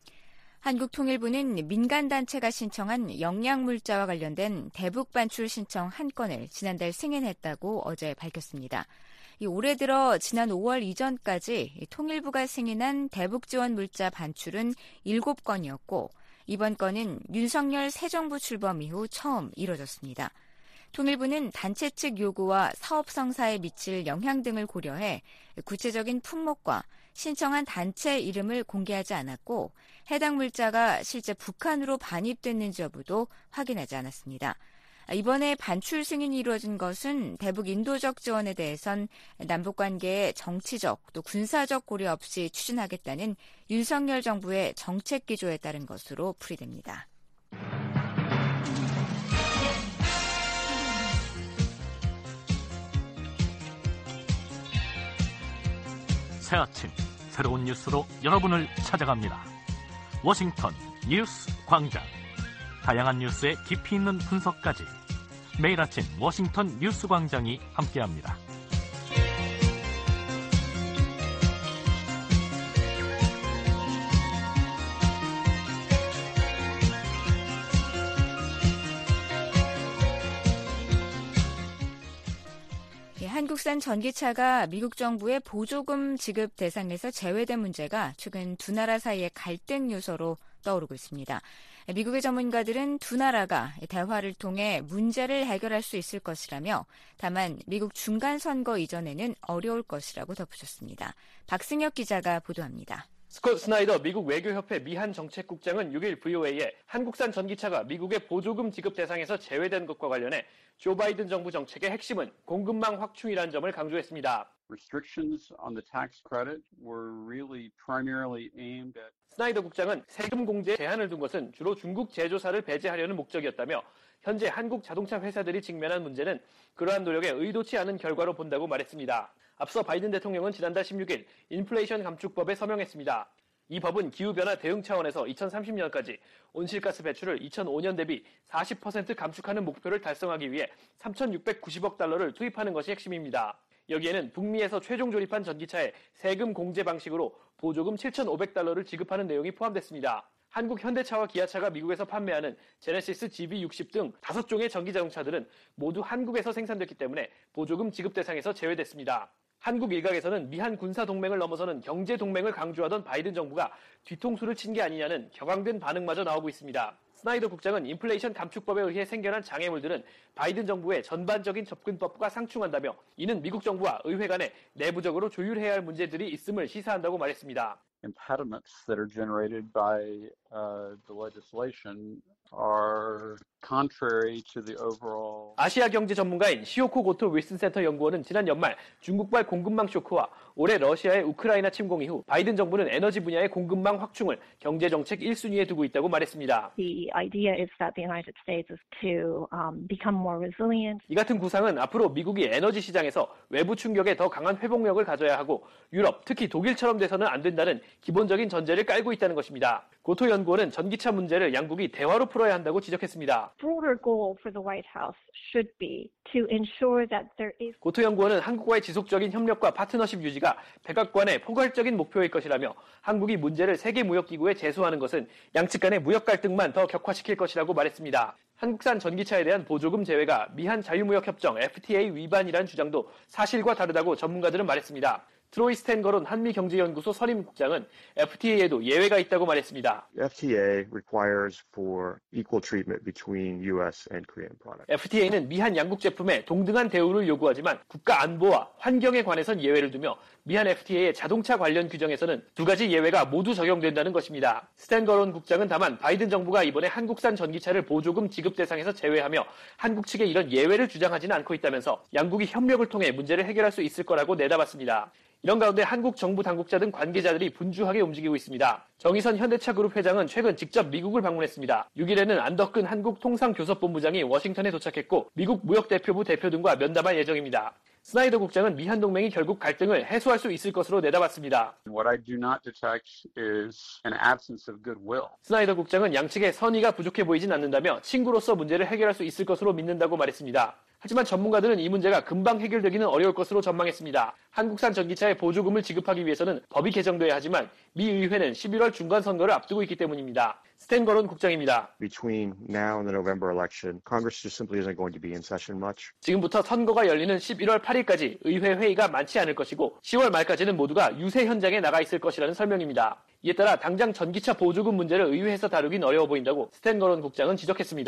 한국통일부는 민간단체가 신청한 영양물자와 관련된 대북 반출 신청 한 건을 지난달 승인했다고 어제 밝혔습니다. 올해 들어 지난 5월 이전까지 통일부가 승인한 대북 지원 물자 반출은 7건이었고 이번 건은 윤석열 새 정부 출범 이후 처음 이뤄졌습니다. 통일부는 단체 측 요구와 사업 성사에 미칠 영향 등을 고려해 구체적인 품목과 신청한 단체 이름을 공개하지 않았고 해당 물자가 실제 북한으로 반입됐는지 여부도 확인하지 않았습니다. 이번에 반출 승인이 이루어진 것은 대북 인도적 지원에 대해선 남북관계의 정치적 또 군사적 고려 없이 추진하겠다는 윤석열 정부의 정책 기조에 따른 것으로 풀이됩니다. 새 아침 새로운 뉴스로 여러분을 찾아갑니다. 워싱턴 뉴스 광장. 다양한 뉴스의 깊이 있는 분석까지 매일 아침 워싱턴 뉴스 광장이 함께합니다. 한국산 전기차가 미국 정부의 보조금 지급 대상에서 제외된 문제가 최근 두 나라 사이의 갈등 요소로 떠오르고 있습니다. 미국의 전문가들은 두 나라가 대화를 통해 문제를 해결할 수 있을 것이라며 다만 미국 중간선거 이전에는 어려울 것이라고 덧붙였습니다. 박승혁 기자가 보도합니다. 스콧 스나이더 미국 외교협회 미한 정책국장은 6일 VOA에 한국산 전기차가 미국의 보조금 지급 대상에서 제외된 것과 관련해 조 바이든 정부 정책의 핵심은 공급망 확충이라는 점을 강조했습니다. Restrictions on the tax credit were really primarily aimed at 스나이더 국장은 세금 공제에 제한을 둔 것은 주로 중국 제조사를 배제하려는 목적이었다며 현재 한국 자동차 회사들이 직면한 문제는 그러한 노력에 의도치 않은 결과로 본다고 말했습니다. 앞서 바이든 대통령은 지난달 16일 인플레이션 감축법에 서명했습니다. 이 법은 기후변화 대응 차원에서 2030년까지 온실가스 배출을 2005년 대비 40% 감축하는 목표를 달성하기 위해 3,690억 달러를 투입하는 것이 핵심입니다. 여기에는 북미에서 최종 조립한 전기차에 세금 공제 방식으로 보조금 7,500달러를 지급하는 내용이 포함됐습니다. 한국 현대차와 기아차가 미국에서 판매하는 제네시스 GV60 등 5종의 전기자동차들은 모두 한국에서 생산됐기 때문에 보조금 지급 대상에서 제외됐습니다. 한국 일각에서는 미한 군사동맹을 넘어서는 경제동맹을 강조하던 바이든 정부가 뒤통수를 친 게 아니냐는 격앙된 반응마저 나오고 있습니다. 스나이더 국장은 인플레이션 감축법에 의해 생겨난 장애물들은 바이든 정부의 전반적인 접근법과 상충한다며 이는 미국 정부와 의회 간에 내부적으로 조율해야 할 문제들이 있음을 시사한다고 말했습니다. impediments that are generated by the legislation are contrary to the overall. 아시아 경제 전문가인 시오코 고토 윌슨 센터 연구원은 지난 연말 중국발 공급망 쇼크와 올해 러시아의 우크라이나 침공 이후 바이든 정부는 에너지 분야의 공급망 확충을 경제 정책 1순위에 두고 있다고 말했습니다. The idea is that the United States is to become more resilient. 이 같은 구상은 앞으로 미국이 에너지 시장에서 외부 충격에 더 강한 회복력을 가져야 하고 유럽, 특히 독일처럼 돼서는 안 된다는 기본적인 전제를 깔고 있다는 것입니다. 고토 연구원은 전기차 문제를 양국이 대화로 풀어야 한다고 지적했습니다. Broader goal for the White House should be to ensure that there is. 고토 연구원은 한국과의 지속적인 협력과 파트너십 유지가 백악관의 포괄적인 목표일 것이라며 한국이 문제를 세계무역기구에 제소하는 것은 양측 간의 무역 갈등만 더 격화시킬 것이라고 말했습니다. 한국산 전기차에 대한 보조금 제외가 미한 자유무역협정 FTA 위반이라는 주장도 사실과 다르다고 전문가들은 말했습니다. 트로이 스탠거론 한미경제연구소 선임국장은 FTA에도 예외가 있다고 말했습니다. FTA requires for equal treatment between U.S. and Korean products. FTA는 미한 양국 제품에 동등한 대우를 요구하지만 국가 안보와 환경에 관해선 예외를 두며 미한 FTA의 자동차 관련 규정에서는 두 가지 예외가 모두 적용된다는 것입니다. 스탠거론 국장은 다만 바이든 정부가 이번에 한국산 전기차를 보조금 지급 대상에서 제외하며 한국 측에 이런 예외를 주장하지는 않고 있다면서 양국이 협력을 통해 문제를 해결할 수 있을 거라고 내다봤습니다. 이런 가운데 한국 정부 당국자 등 관계자들이 분주하게 움직이고 있습니다. 정의선 현대차그룹 회장은 최근 직접 미국을 방문했습니다. 6일에는 안덕근 한국통상교섭본부장이 워싱턴에 도착했고 미국 무역대표부 대표 등과 면담할 예정입니다. 스나이더 국장은 미한 동맹이 결국 갈등을 해소할 수 있을 것으로 내다봤습니다. What I do not detect is an absence of goodwill. 스나이더 국장은 양측의 선의가 부족해 보이진 않는다며 친구로서 문제를 해결할 수 있을 것으로 믿는다고 말했습니다. 하지만 전문가들은 이 문제가 금방 해결되기는 어려울 것으로 전망했습니다. 한국산 전기차에 보조금을 지급하기 위해서는 법이 개정돼야 하지만 미 의회는 11월 중간선거를 앞두고 있기 때문입니다. 스탠거론 국장입니다. Between now and the November election, Congress just simply isn't going to be in session much. 지금부터 선거가 열리는 11월 8일까지 의회 회의가 많지 않을 것이고 10월 말까지는 모두가 유세 현장에 나가 있을 것이라는 설명입니다. 이에 따라 당장 전기차 보조금 문제를 의회에서 다루긴 어려워 보인다고 스탠거론 국장은 지적했습니다.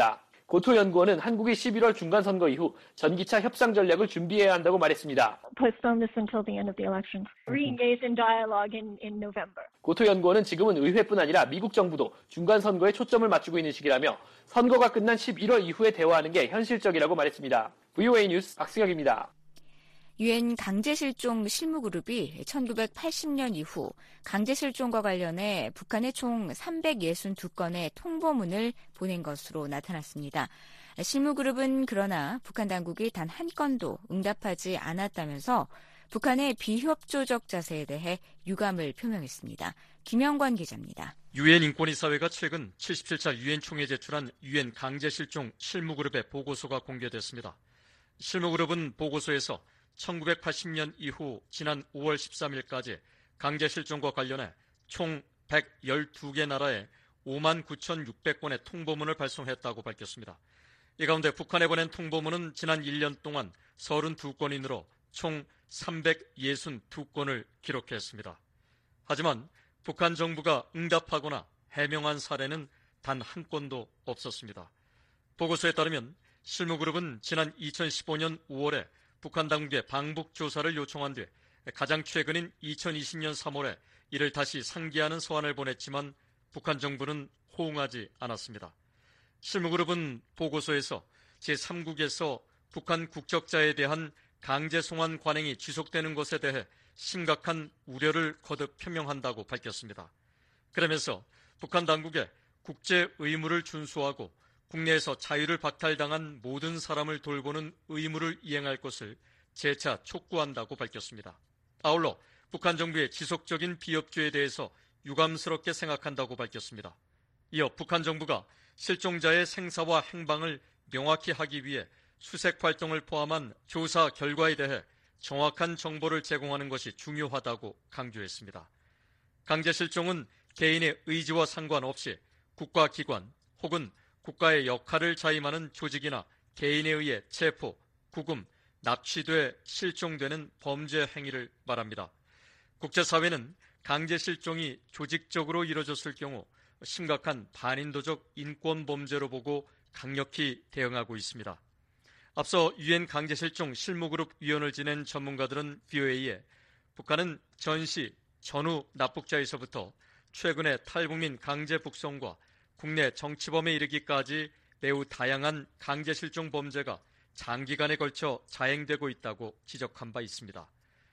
고토 연구원은 한국이 11월 중간선거 이후 전기차 협상 전략을 준비해야 한다고 말했습니다. Postpone this until the end of the elections. Re-engage in dialogue in November. 고토 연구원은 지금은 의회뿐 아니라 미국 정부도 중간선거에 초점을 맞추고 있는 시기라며 선거가 끝난 11월 이후에 대화하는 게 현실적이라고 말했습니다. VOA 뉴스 박승혁입니다. 유엔 강제실종 실무그룹이 1980년 이후 강제실종과 관련해 북한에 총 362건의 통보문을 보낸 것으로 나타났습니다. 실무그룹은 그러나 북한 당국이 단 한 건도 응답하지 않았다면서 북한의 비협조적 자세에 대해 유감을 표명했습니다. 김영관 기자입니다. 유엔 인권이사회가 최근 77차 유엔 총회에 제출한 유엔 강제실종 실무그룹의 보고서가 공개됐습니다. 실무그룹은 보고서에서 1980년 이후 지난 5월 13일까지 강제실종과 관련해 총 112개 나라에 59,600건의 통보문을 발송했다고 밝혔습니다. 이 가운데 북한에 보낸 통보문은 지난 1년 동안 32건이 늘어 총 362건을 기록했습니다. 하지만 북한 정부가 응답하거나 해명한 사례는 단 한 건도 없었습니다. 보고서에 따르면 실무그룹은 지난 2015년 5월에 북한 당국에 방북 조사를 요청한 뒤 가장 최근인 2020년 3월에 이를 다시 상기하는 서한을 보냈지만 북한 정부는 호응하지 않았습니다. 실무그룹은 보고서에서 제3국에서 북한 국적자에 대한 강제 송환 관행이 지속되는 것에 대해 심각한 우려를 거듭 표명한다고 밝혔습니다. 그러면서 북한 당국에 국제 의무를 준수하고 국내에서 자유를 박탈당한 모든 사람을 돌보는 의무를 이행할 것을 재차 촉구한다고 밝혔습니다. 아울러 북한 정부의 지속적인 비협조에 대해서 유감스럽게 생각한다고 밝혔습니다. 이어 북한 정부가 실종자의 생사와 행방을 명확히 하기 위해 수색 활동을 포함한 조사 결과에 대해 정확한 정보를 제공하는 것이 중요하다고 강조했습니다. 강제 실종은 개인의 의지와 상관없이 국가기관 혹은 국가의 역할을 자임하는 조직이나 개인에 의해 체포, 구금, 납치돼 실종되는 범죄 행위를 말합니다. 국제사회는 강제 실종이 조직적으로 이뤄졌을 경우 심각한 반인도적 인권 범죄로 보고 강력히 대응하고 있습니다. 앞서 유엔 강제실종 실무그룹 위원을 지낸 전문가들은 VOA에 북한은 전시, 전후 납북자에서부터 최근의 탈북민 강제 북송과 국내 정치범에 이르기까지 매우 다양한 강제실종 범죄가 장기간에 걸쳐 자행되고 있다고 지적한 바 있습니다.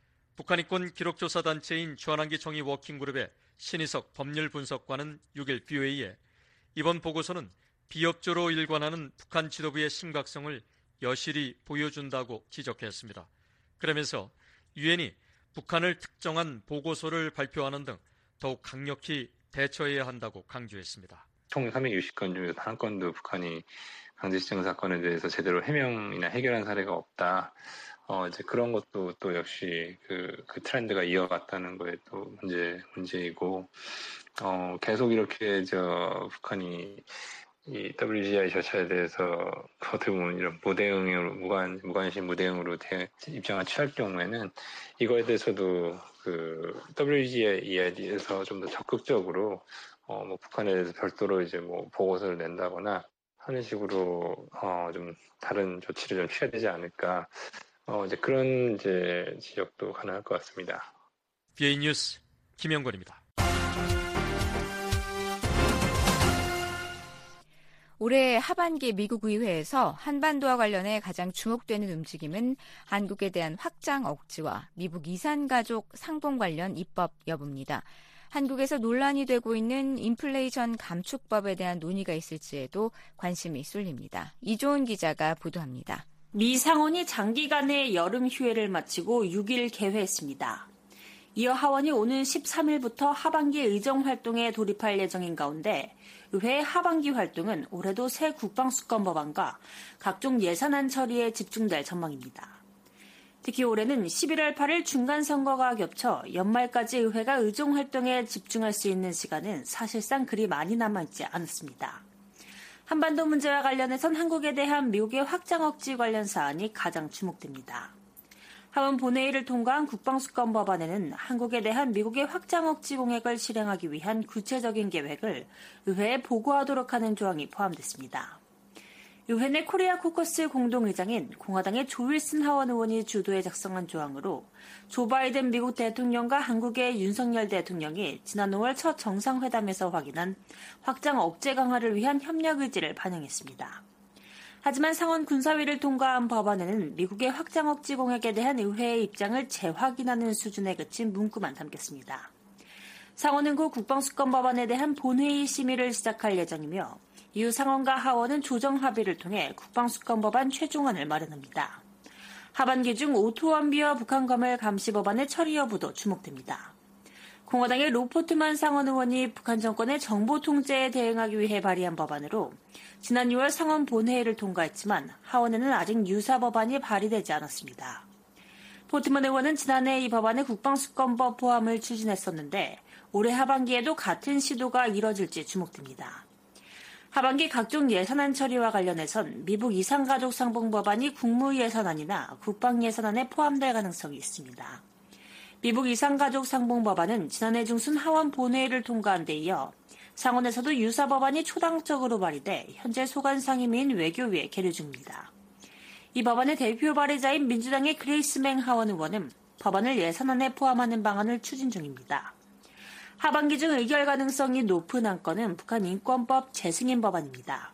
북한인권 기록조사단체인 주한한기 정의 워킹그룹의 신희석 법률분석관은 6일 VOA에 이번 보고서는 비협조로 일관하는 북한 지도부의 심각성을 여실히 보여준다고 지적했습니다. 그러면서 유엔이 북한을 특정한 보고서를 발표하는 등 더욱 강력히 대처해야 한다고 강조했습니다. 총 360건 중에서 단 한 건도 북한이 강제실종 사건에 대해서 제대로 해명이나 해결한 사례가 없다. 이제 그런 것도 또 역시 그 트렌드가 이어갔다는 거에 또 문제이고, 계속 이렇게 북한이 이 WGI 절차에 대해서 어떻게 보면 이런 무대응으로 무관심 무대응으로 입장을 취할 경우에는 이거에 대해서도 그 WGI에서 좀 더 적극적으로 북한에 대해서 별도로 이제 보고서를 낸다거나 하는 식으로 좀 다른 조치를 좀 취해야 되지 않을까, 이제 그런 지적도 가능할 것 같습니다. BA 뉴스 김영권입니다. 올해 하반기 미국 의회에서 한반도와 관련해 가장 주목되는 움직임은 한국에 대한 확장 억지와 미국 이산가족 상봉 관련 입법 여부입니다. 한국에서 논란이 되고 있는 인플레이션 감축법에 대한 논의가 있을지에도 관심이 쏠립니다. 이조은 기자가 보도합니다. 미 상원이 장기간의 여름 휴회를 마치고 6일 개회했습니다. 이어 하원이 오는 13일부터 하반기 의정 활동에 돌입할 예정인 가운데 의회의 하반기 활동은 올해도 새 국방수권 법안과 각종 예산안 처리에 집중될 전망입니다. 특히 올해는 11월 8일 중간선거가 겹쳐 연말까지 의회가 의정 활동에 집중할 수 있는 시간은 사실상 그리 많이 남아있지 않았습니다. 한반도 문제와 관련해선 한국에 대한 미국의 확장 억지 관련 사안이 가장 주목됩니다. 하원 본회의를 통과한 국방수권 법안에는 한국에 대한 미국의 확장 억지 공약을 실행하기 위한 구체적인 계획을 의회에 보고하도록 하는 조항이 포함됐습니다. 의회 내 코리아 코커스 공동의장인 공화당의 조 윌슨 하원 의원이 주도해 작성한 조항으로 조 바이든 미국 대통령과 한국의 윤석열 대통령이 지난 5월 첫 정상회담에서 확인한 확장 억제 강화를 위한 협력 의지를 반영했습니다. 하지만 상원 군사위를 통과한 법안에는 미국의 확장 억지 공약에 대한 의회의 입장을 재확인하는 수준에 그친 문구만 담겼습니다. 상원은 곧 국방수권 법안에 대한 본회의 심의를 시작할 예정이며 이후 상원과 하원은 조정 합의를 통해 국방수권 법안 최종안을 마련합니다. 하반기 중 오토원비와 북한검을 감시 법안의 처리 여부도 주목됩니다. 공화당의 로포트만 상원 의원이 북한 정권의 정보 통제에 대응하기 위해 발의한 법안으로 지난 6월 상원 본회의를 통과했지만 하원에는 아직 유사 법안이 발의되지 않았습니다. 포트만 의원은 지난해 이 법안의 국방수권법 포함을 추진했었는데 올해 하반기에도 같은 시도가 이뤄질지 주목됩니다. 하반기 각종 예산안 처리와 관련해선 미국 이산가족 상봉 법안이 국무예산안이나 국방예산안에 포함될 가능성이 있습니다. 미국 이산가족 상봉 법안은 지난해 중순 하원 본회의를 통과한 데 이어 상원에서도 유사 법안이 초당적으로 발의돼 현재 소관 상임위인 외교위에 계류 중입니다. 이 법안의 대표 발의자인 민주당의 그레이스 맹 하원 의원은 법안을 예산안에 포함하는 방안을 추진 중입니다. 하반기 중 의결 가능성이 높은 안건은 북한인권법 재승인 법안입니다.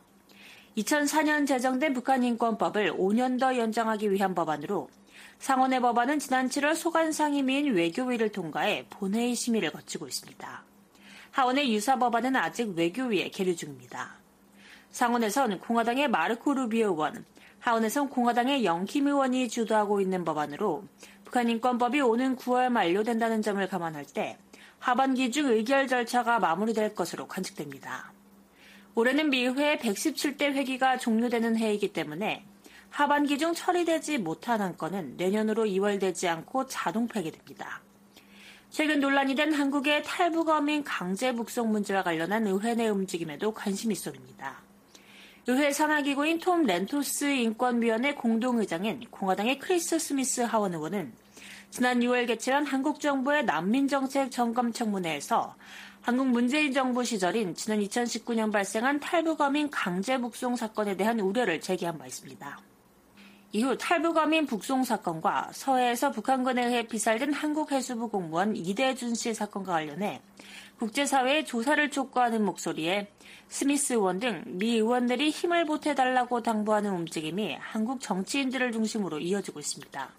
2004년 제정된 북한인권법을 5년 더 연장하기 위한 법안으로 상원의 법안은 지난 7월 소관 상임위인 외교위를 통과해 본회의 심의를 거치고 있습니다. 하원의 유사 법안은 아직 외교위에 계류 중입니다. 상원에선 공화당의 마르코 루비오 의원, 하원에선 공화당의 영킴 의원이 주도하고 있는 법안으로 북한인권법이 오는 9월 만료된다는 점을 감안할 때 하반기 중 의결 절차가 마무리될 것으로 관측됩니다. 올해는 미의회 117대 회기가 종료되는 해이기 때문에 하반기 중 처리되지 못한 안건은 내년으로 이월되지 않고 자동 폐기됩니다. 최근 논란이 된 한국의 탈북어민 강제 북송 문제와 관련한 의회 내 움직임에도 관심이 쏠립니다. 의회 산하기구인 톰 렌토스 인권위원회 공동의장인 공화당의 크리스 스미스 하원 의원은 지난 6월 개최한 한국 정부의 난민정책 점검청문회에서 한국 문재인 정부 시절인 지난 2019년 발생한 탈북어민 강제 북송 사건에 대한 우려를 제기한 바 있습니다. 이후 탈북어민 북송 사건과 서해에서 북한군에 의해 피살된 한국 해수부 공무원 이대준 씨 사건과 관련해 국제사회의 조사를 촉구하는 목소리에 스미스 의원 등 미 의원들이 힘을 보태달라고 당부하는 움직임이 한국 정치인들을 중심으로 이어지고 있습니다.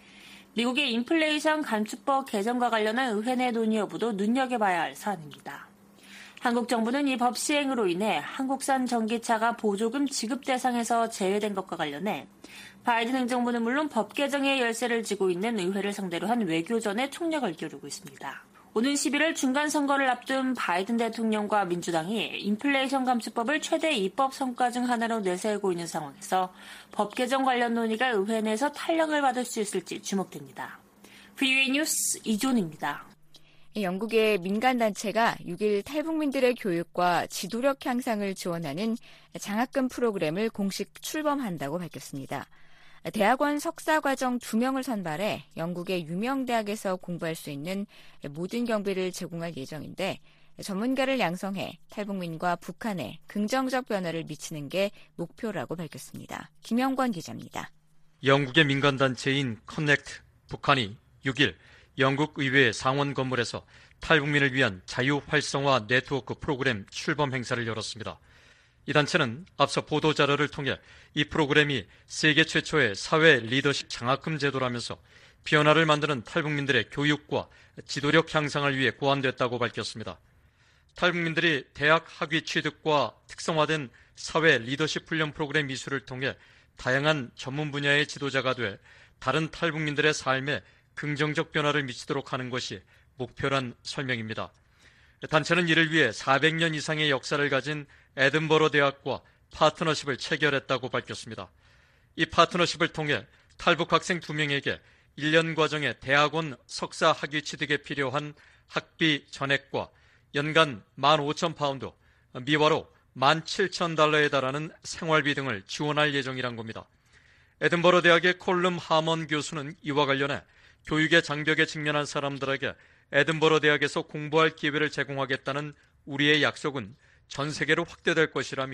미국의 인플레이션 감축법 개정과 관련한 의회 내 논의 여부도 눈여겨봐야 할 사안입니다. 한국 정부는 이 법 시행으로 인해 한국산 전기차가 보조금 지급 대상에서 제외된 것과 관련해 바이든 행정부는 물론 법 개정에 열쇠를 쥐고 있는 의회를 상대로 한 외교전에 총력을 기울이고 있습니다. 오는 11월 중간선거를 앞둔 바이든 대통령과 민주당이 인플레이션 감축법을 최대 입법 성과 중 하나로 내세우고 있는 상황에서 법 개정 관련 논의가 의회 내에서 탄력을 받을 수 있을지 주목됩니다. VOA 뉴스 이존입니다. 영국의 민간단체가 6일 탈북민들의 교육과 지도력 향상을 지원하는 장학금 프로그램을 공식 출범한다고 밝혔습니다. 대학원 석사과정 2명을 선발해 영국의 유명 대학에서 공부할 수 있는 모든 경비를 제공할 예정인데 전문가를 양성해 탈북민과 북한에 긍정적 변화를 미치는 게 목표라고 밝혔습니다. 김영권 기자입니다. 영국의 민간단체인 커넥트 북한이 6일 영국 의회 상원 건물에서 탈북민을 위한 자유활성화 네트워크 프로그램 출범 행사를 열었습니다. 이 단체는 앞서 보도자료를 통해 이 프로그램이 세계 최초의 사회 리더십 장학금 제도라면서 변화를 만드는 탈북민들의 교육과 지도력 향상을 위해 고안됐다고 밝혔습니다. 탈북민들이 대학 학위 취득과 특성화된 사회 리더십 훈련 프로그램 이수를 통해 다양한 전문 분야의 지도자가 돼 다른 탈북민들의 삶에 긍정적 변화를 미치도록 하는 것이 목표란 설명입니다. 단체는 이를 위해 400년 이상의 역사를 가진 에든버러 대학과 파트너십을 체결했다고 밝혔습니다. 이 파트너십을 통해 탈북 학생 2명에게 1년 과정의 대학원 석사 학위 취득에 필요한 학비 전액과 연간 15,000파운드, 미화로 17,000달러에 달하는 생활비 등을 지원할 예정이란 겁니다. 에든버러 대학의 콜름 하먼 교수는 이와 관련해 교육의 장벽에 직면한 사람들에게 에든버러 대학에서 공부할 기회를 제공하겠다는 우리의 약속은 전 세계로 확대될 것이라며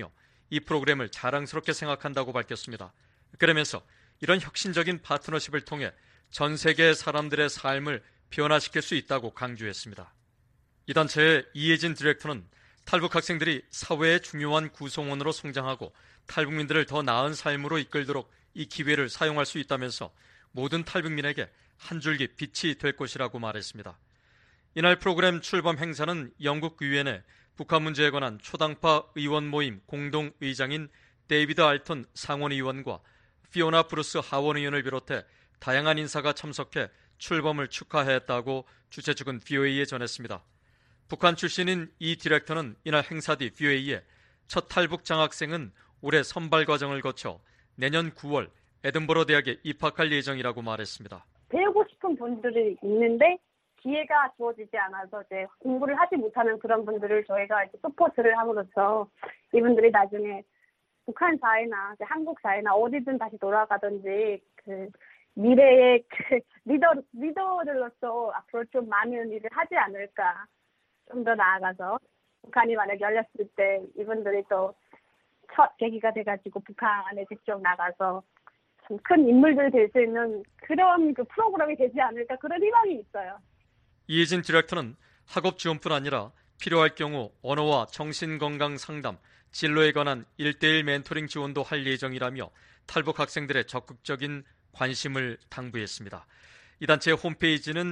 이 프로그램을 자랑스럽게 생각한다고 밝혔습니다. 그러면서 이런 혁신적인 파트너십을 통해 전 세계의 사람들의 삶을 변화시킬 수 있다고 강조했습니다. 이 단체의 이혜진 디렉터는 탈북 학생들이 사회의 중요한 구성원으로 성장하고 탈북민들을 더 나은 삶으로 이끌도록 이 기회를 사용할 수 있다면서 모든 탈북민에게 한 줄기 빛이 될 것이라고 말했습니다. 이날 프로그램 출범 행사는 영국 의회내 북한 문제에 관한 초당파 의원 모임 공동의장인 데이비드 알턴 상원의원과 피오나 브루스 하원의원을 비롯해 다양한 인사가 참석해 출범을 축하했다고 주최 측은 VOA에 전했습니다. 북한 출신인 이 디렉터는 이날 행사 뒤 VOA에 첫 탈북 장학생은 올해 선발 과정을 거쳐 내년 9월 에든버러 대학에 입학할 예정이라고 말했습니다. 배우고 싶은 분들이 있는데 기회가 주어지지 않아서 이제 공부를 하지 못하는 그런 분들을 저희가 이제 서포트를 함으로써 이분들이 나중에 북한 사회나 한국 사회나 어디든 다시 돌아가든지 그 미래의 그 리더들로서 앞으로 좀 많은 일을 하지 않을까. 좀 더 나아가서 북한이 만약 열렸을 때 이분들이 또 첫 계기가 돼가지고 북한에 직접 나가서 좀 큰 인물들이 될 수 있는 그런 그 프로그램이 되지 않을까 그런 희망이 있어요. 이혜진 디렉터는 학업 지원뿐 아니라 필요할 경우 언어와 정신건강 상담, 진로에 관한 1:1 멘토링 지원도 할 예정이라며 탈북 학생들의 적극적인 관심을 당부했습니다. 이 단체의 홈페이지는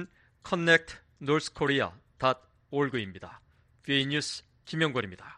connectnorthkorea.org입니다. VA 뉴스 김영권입니다.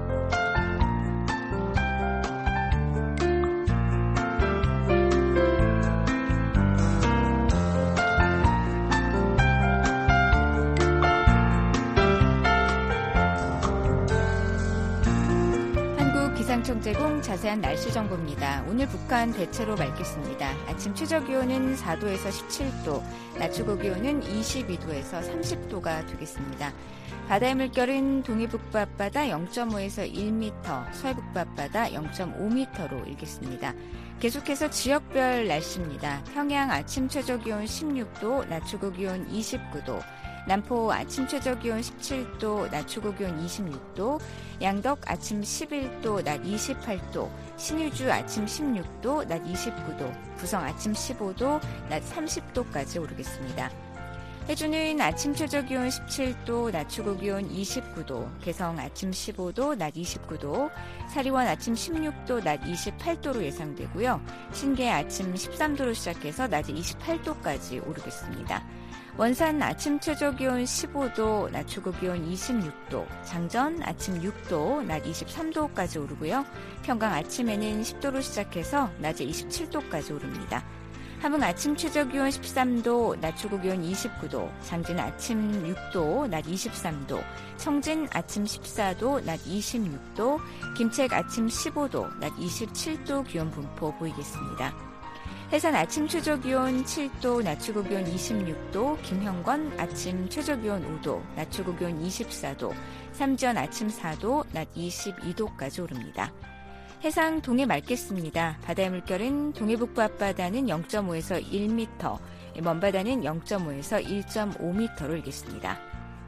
기상청 제공 자세한 날씨 정보입니다. 오늘 북한 대체로 맑겠습니다. 아침 최저기온은 4도에서 17도, 낮 최고기온은 22도에서 30도가 되겠습니다. 바다의 물결은 동해북부 앞바다 0.5에서 1m, 서해북부 앞바다 0.5m로 일겠습니다. 계속해서 지역별 날씨입니다. 평양 아침 최저기온 16도, 낮 최고기온 29도, 남포 아침 최저기온 17도, 낮 최고기온 26도, 양덕 아침 11도, 낮 28도, 신의주 아침 16도, 낮 29도, 부성 아침 15도, 낮 30도까지 오르겠습니다. 해주는 아침 최저기온 17도, 낮 최고기온 29도, 개성 아침 15도, 낮 29도, 사리원 아침 16도, 낮 28도로 예상되고요. 신계 아침 13도로 시작해서 낮 28도까지 오르겠습니다. 원산 아침 최저기온 15도, 낮 최고기온 26도, 장전 아침 6도, 낮 23도까지 오르고요. 평강 아침에는 10도로 시작해서 낮에 27도까지 오릅니다. 함흥 아침 최저기온 13도, 낮 최고기온 29도, 장진 아침 6도, 낮 23도, 청진 아침 14도, 낮 26도, 김책 아침 15도, 낮 27도 기온 분포 보이겠습니다. 해산 아침 최저기온 7도, 낮 최고기온 26도, 김형건 아침 최저기온 5도, 낮 최고기온 24도, 삼지연 아침 4도, 낮 22도까지 오릅니다. 해상 동해 맑겠습니다. 바다의 물결은 동해북부 앞바다는 0.5에서 1m, 먼바다는 0.5에서 1.5m로 일겠습니다.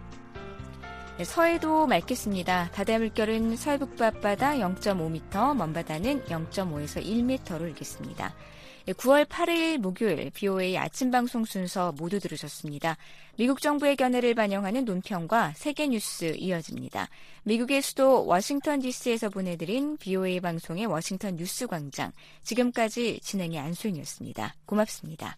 서해도 맑겠습니다. 바다의 물결은 서해북부 앞바다 0.5m, 먼바다는 0.5에서 1m로 일겠습니다. 9월 8일 목요일 VOA 아침 방송 순서 모두 들으셨습니다. 미국 정부의 견해를 반영하는 논평과 세계 뉴스 이어집니다. 미국의 수도 워싱턴 DC에서 보내드린 VOA 방송의 워싱턴 뉴스 광장. 지금까지 진행의 안소연이었습니다. 고맙습니다.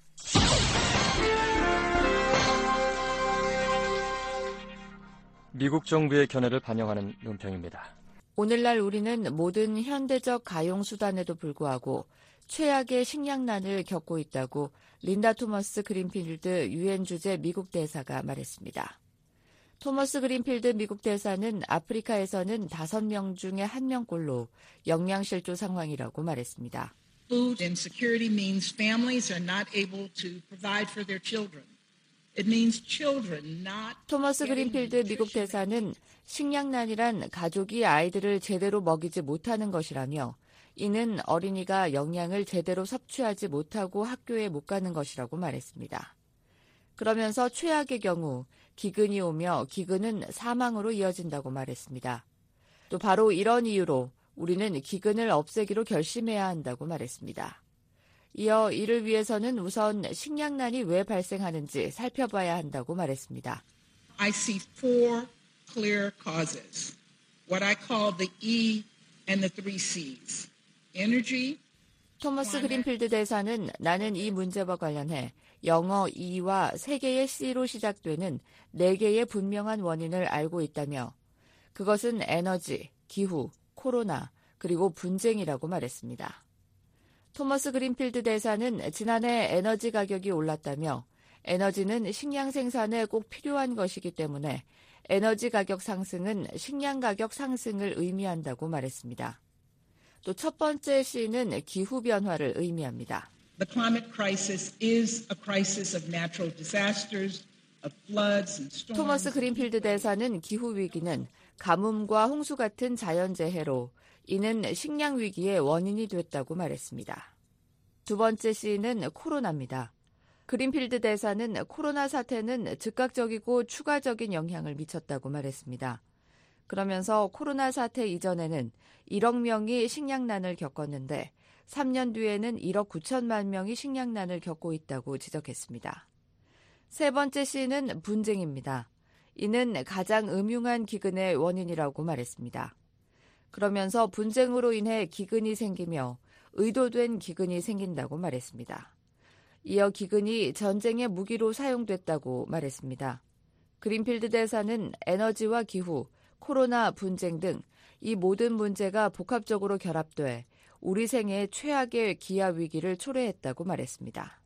미국 정부의 견해를 반영하는 논평입니다. 오늘날 우리는 모든 현대적 가용수단에도 불구하고 최악의 식량난을 겪고 있다고 린다 토머스 그린필드 유엔 주재 미국 대사가 말했습니다. 토머스 그린필드 미국 대사는 아프리카에서는 5명 중에 1명꼴로 영양실조 상황이라고 말했습니다. Food insecurity means families are not able to provide for their children. It means children not. 토머스 그린필드 미국 대사는 식량난이란 가족이 아이들을 제대로 먹이지 못하는 것이라며 이는 어린이가 영양을 제대로 섭취하지 못하고 학교에 못 가는 것이라고 말했습니다. 그러면서 최악의 경우 기근이 오며 기근은 사망으로 이어진다고 말했습니다. 또 바로 이런 이유로 우리는 기근을 없애기로 결심해야 한다고 말했습니다. 이어 이를 위해서는 우선 식량난이 왜 발생하는지 살펴봐야 한다고 말했습니다. I see four clear causes, what I call the E and the three C's, energy. 토머스 그린필드 대사는 나는 이 문제와 관련해 영어 E와 3개의 C로 시작되는 4개의 분명한 원인을 알고 있다며 그것은 에너지, 기후, 코로나, 그리고 분쟁이라고 말했습니다. 토머스 그린필드 대사는 지난해 에너지 가격이 올랐다며 에너지는 식량 생산에 꼭 필요한 것이기 때문에 에너지 가격 상승은 식량 가격 상승을 의미한다고 말했습니다. 또 첫 번째 C는 기후 변화를 의미합니다. The climate crisis is a crisis of natural disasters, of floods and storms. 토머스 그린필드 대사는 기후 위기는 가뭄과 홍수 같은 자연재해로 이는 식량 위기의 원인이 됐다고 말했습니다. 두 번째 C는 코로나입니다. 그린필드 대사는 코로나 사태는 즉각적이고 추가적인 영향을 미쳤다고 말했습니다. 그러면서 코로나 사태 이전에는 1억 명이 식량난을 겪었는데 3년 뒤에는 1억 9천만 명이 식량난을 겪고 있다고 지적했습니다. 세 번째 C는 분쟁입니다. 이는 가장 음흉한 기근의 원인이라고 말했습니다. 그러면서 분쟁으로 인해 기근이 생기며 의도된 기근이 생긴다고 말했습니다. 이어 기근이 전쟁의 무기로 사용됐다고 말했습니다. 그린필드 대사는 에너지와 기후, 코로나, 분쟁 등 이 모든 문제가 복합적으로 결합돼 우리 생애 최악의 기아 위기를 초래했다고 말했습니다.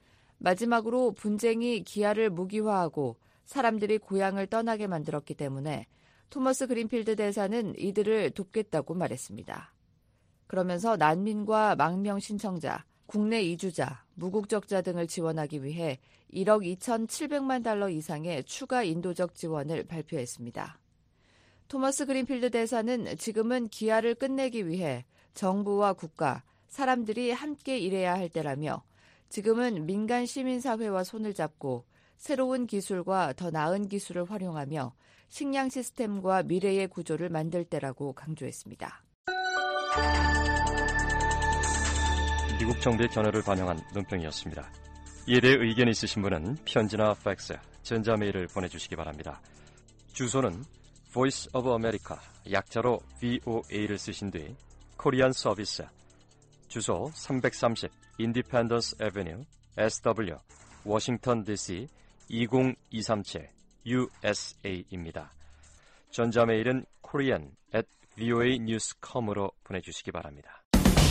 마지막으로 분쟁이 기아를 무기화하고 사람들이 고향을 떠나게 만들었기 때문에 토머스 그린필드 대사는 이들을 돕겠다고 말했습니다. 그러면서 난민과 망명 신청자, 국내 이주자, 무국적자 등을 지원하기 위해 1억 2,700만 달러 이상의 추가 인도적 지원을 발표했습니다. 토머스 그린필드 대사는 지금은 기아를 끝내기 위해 정부와 국가, 사람들이 함께 일해야 할 때라며 지금은 민간 시민사회와 손을 잡고 새로운 기술과 더 나은 기술을 활용하며 식량 시스템과 미래의 구조를 만들 때라고 강조했습니다. 미국 정부의 견해를 반영한 논평이었습니다. 이에 대해 의견이 있으신 분은 편지나 팩스, 전자메일을 보내주시기 바랍니다. 주소는 Voice of America, 약자로 VOA를 쓰신 뒤 코리안 서비스, 주소 330 Independence Avenue, SW, 워싱턴 DC 20237 USA입니다. 전자메일은 korean@voanews.com으로 보내주시기 바랍니다.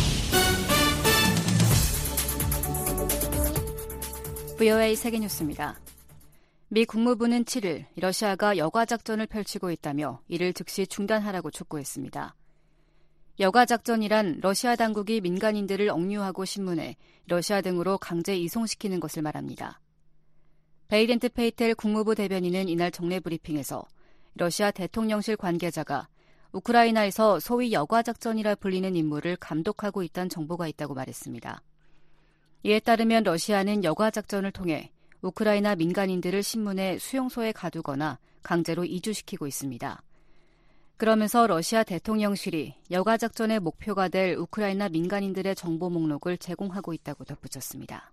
VOA 세계뉴스입니다. 미 국무부는 7일 러시아가 여과작전을 펼치고 있다며 이를 즉시 중단하라고 촉구했습니다. 여과작전이란 러시아 당국이 민간인들을 억류하고 신문해 러시아 등으로 강제 이송시키는 것을 말합니다. 베이렌트 페이텔 국무부 대변인은 이날 정례 브리핑에서 러시아 대통령실 관계자가 우크라이나에서 소위 여과작전이라 불리는 임무를 감독하고 있다는 정보가 있다고 말했습니다. 이에 따르면 러시아는 여과작전을 통해 우크라이나 민간인들을 신문해 수용소에 가두거나 강제로 이주시키고 있습니다. 그러면서 러시아 대통령실이 여과작전의 목표가 될 우크라이나 민간인들의 정보 목록을 제공하고 있다고 덧붙였습니다.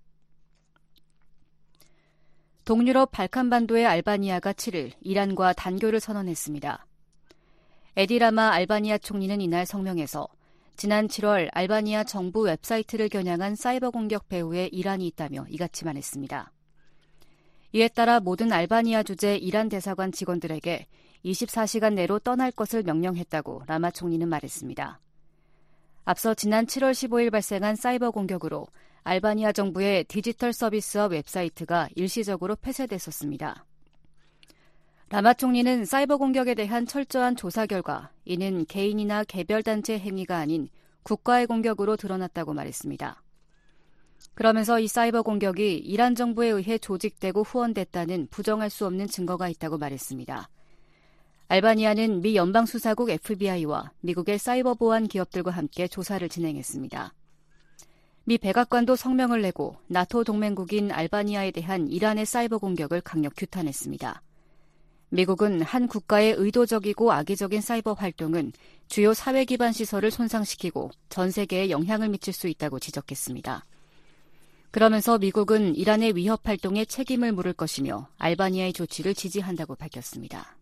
동유럽 발칸반도의 알바니아가 7일 이란과 단교를 선언했습니다. 에디라마 알바니아 총리는 이날 성명에서 지난 7월 알바니아 정부 웹사이트를 겨냥한 사이버 공격 배후에 이란이 있다며 이같이 말했습니다. 이에 따라 모든 알바니아 주재 이란 대사관 직원들에게 24시간 내로 떠날 것을 명령했다고 라마 총리는 말했습니다. 앞서 지난 7월 15일 발생한 사이버 공격으로 알바니아 정부의 디지털 서비스와 웹사이트가 일시적으로 폐쇄됐었습니다. 라마 총리는 사이버 공격에 대한 철저한 조사 결과 이는 개인이나 개별단체 행위가 아닌 국가의 공격으로 드러났다고 말했습니다. 그러면서 이 사이버 공격이 이란 정부에 의해 조직되고 후원됐다는 부정할 수 없는 증거가 있다고 말했습니다. 알바니아는 미 연방수사국 FBI와 미국의 사이버 보안 기업들과 함께 조사를 진행했습니다. 미 백악관도 성명을 내고 나토 동맹국인 알바니아에 대한 이란의 사이버 공격을 강력 규탄했습니다. 미국은 한 국가의 의도적이고 악의적인 사이버 활동은 주요 사회 기반 시설을 손상시키고 전 세계에 영향을 미칠 수 있다고 지적했습니다. 그러면서 미국은 이란의 위협 활동에 책임을 물을 것이며 알바니아의 조치를 지지한다고 밝혔습니다.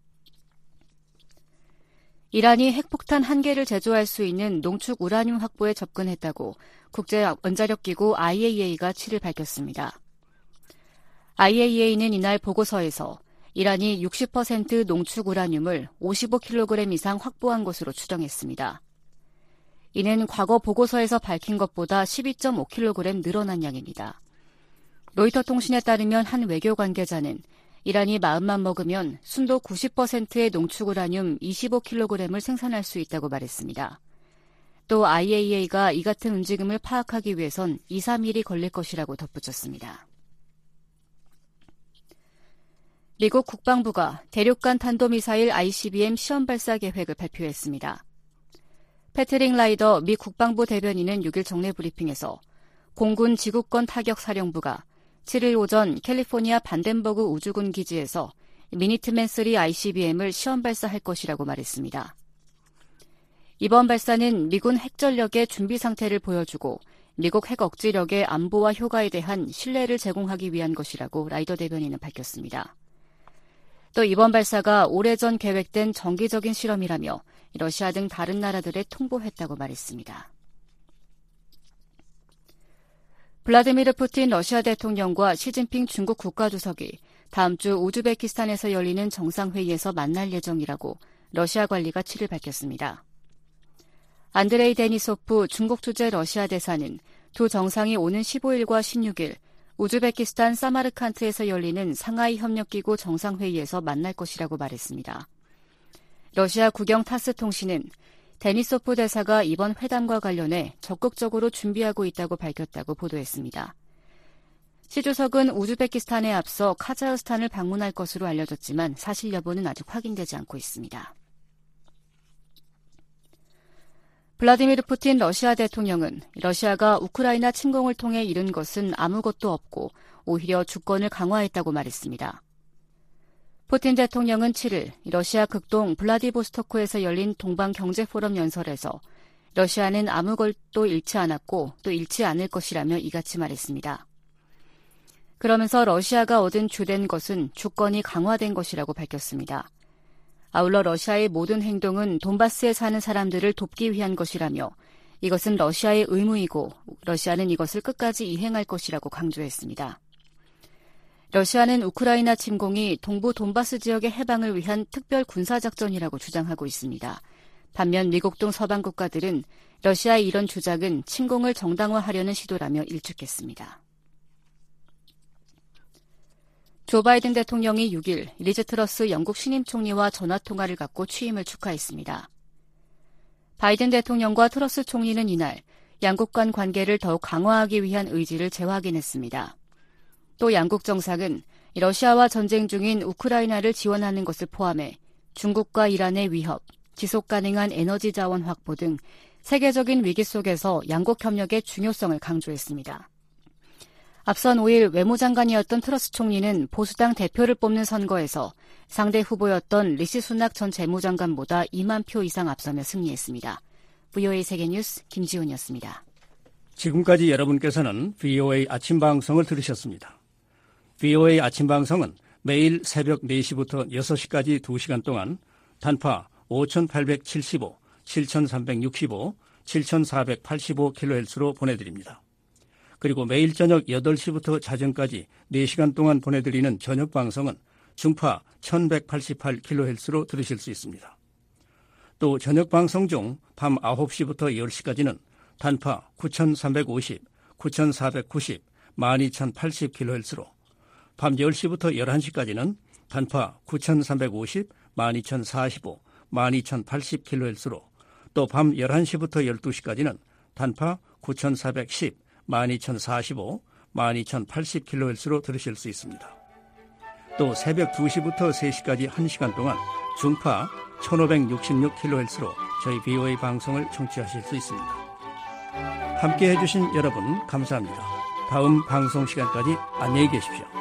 이란이 핵폭탄 1개를 제조할 수 있는 농축 우라늄 확보에 접근했다고 국제원자력기구 IAEA가 7일 밝혔습니다. IAEA는 이날 보고서에서 이란이 60% 농축 우라늄을 55kg 이상 확보한 것으로 추정했습니다. 이는 과거 보고서에서 밝힌 것보다 12.5kg 늘어난 양입니다. 로이터 통신에 따르면 한 외교 관계자는 이란이 마음만 먹으면 순도 90%의 농축 우라늄 25kg을 생산할 수 있다고 말했습니다. 또 IAEA가 이 같은 움직임을 파악하기 위해선 2-3일이 걸릴 것이라고 덧붙였습니다. 미국 국방부가 대륙간 탄도미사일 ICBM 시험 발사 계획을 발표했습니다. 패트릭 라이더 미 국방부 대변인은 6일 정례 브리핑에서 공군 지구권 타격 사령부가 7일 오전 캘리포니아 반덴버그 우주군 기지에서 미니트맨 3 ICBM을 시험 발사할 것이라고 말했습니다. 이번 발사는 미군 핵전력의 준비 상태를 보여주고 미국 핵 억지력의 안보와 효과에 대한 신뢰를 제공하기 위한 것이라고 라이더 대변인은 밝혔습니다. 또 이번 발사가 오래전 계획된 정기적인 실험이라며 러시아 등 다른 나라들에 통보했다고 말했습니다. 블라디미르 푸틴 러시아 대통령과 시진핑 중국 국가주석이 다음 주 우즈베키스탄에서 열리는 정상회의에서 만날 예정이라고 러시아 관리가 7일 밝혔습니다. 안드레이 데니소프 중국 주재 러시아 대사는 두 정상이 오는 15일과 16일 우즈베키스탄 사마르칸트에서 열리는 상하이 협력기구 정상회의에서 만날 것이라고 말했습니다. 러시아 국영 타스 통신은 데니소프 대사가 이번 회담과 관련해 적극적으로 준비하고 있다고 밝혔다고 보도했습니다. 시 주석은 우즈베키스탄에 앞서 카자흐스탄을 방문할 것으로 알려졌지만 사실 여부는 아직 확인되지 않고 있습니다. 블라디미르 푸틴 러시아 대통령은 러시아가 우크라이나 침공을 통해 이룬 것은 아무것도 없고 오히려 주권을 강화했다고 말했습니다. 푸틴 대통령은 7일 러시아 극동 블라디보스토크에서 열린 동방경제포럼 연설에서 러시아는 아무것도 잃지 않았고 또 잃지 않을 것이라며 이같이 말했습니다. 그러면서 러시아가 얻은 주된 것은 주권이 강화된 것이라고 밝혔습니다. 아울러 러시아의 모든 행동은 돈바스에 사는 사람들을 돕기 위한 것이라며 이것은 러시아의 의무이고 러시아는 이것을 끝까지 이행할 것이라고 강조했습니다. 러시아는 우크라이나 침공이 동부 돈바스 지역의 해방을 위한 특별 군사작전이라고 주장하고 있습니다. 반면 미국 등 서방 국가들은 러시아의 이런 주장은 침공을 정당화하려는 시도라며 일축했습니다. 조 바이든 대통령이 6일 리즈 트러스 영국 신임 총리와 전화통화를 갖고 취임을 축하했습니다. 바이든 대통령과 트러스 총리는 이날 양국 간 관계를 더욱 강화하기 위한 의지를 재확인했습니다. 또 양국 정상은 러시아와 전쟁 중인 우크라이나를 지원하는 것을 포함해 중국과 이란의 위협, 지속 가능한 에너지 자원 확보 등 세계적인 위기 속에서 양국 협력의 중요성을 강조했습니다. 앞선 5일 외무장관이었던 트러스 총리는 보수당 대표를 뽑는 선거에서 상대 후보였던 리시 수낙 전 재무장관보다 2만 표 이상 앞서며 승리했습니다. VOA 세계뉴스 김지훈이었습니다. 지금까지 여러분께서는 VOA 아침 방송을 들으셨습니다. VOA 아침 방송은 매일 새벽 4시부터 6시까지 2시간 동안 단파 5,875, 7,365, 7,485kHz로 보내드립니다. 그리고 매일 저녁 8시부터 자정까지 4시간 동안 보내드리는 저녁 방송은 중파 1188kHz로 들으실 수 있습니다. 또 저녁 방송 중 밤 9시부터 10시까지는 단파 9350, 9490, 12080kHz로 밤 10시부터 11시까지는 단파 9350, 12045, 12080kHz로 또 밤 11시부터 12시까지는 단파 9410, 12045, 12080kHz로 들으실 수 있습니다. 또 새벽 2시부터 3시까지 1시간 동안 중파 1566kHz로 저희 VOA 방송을 청취하실 수 있습니다. 함께해 주신 여러분 감사합니다. 다음 방송 시간까지 안녕히 계십시오.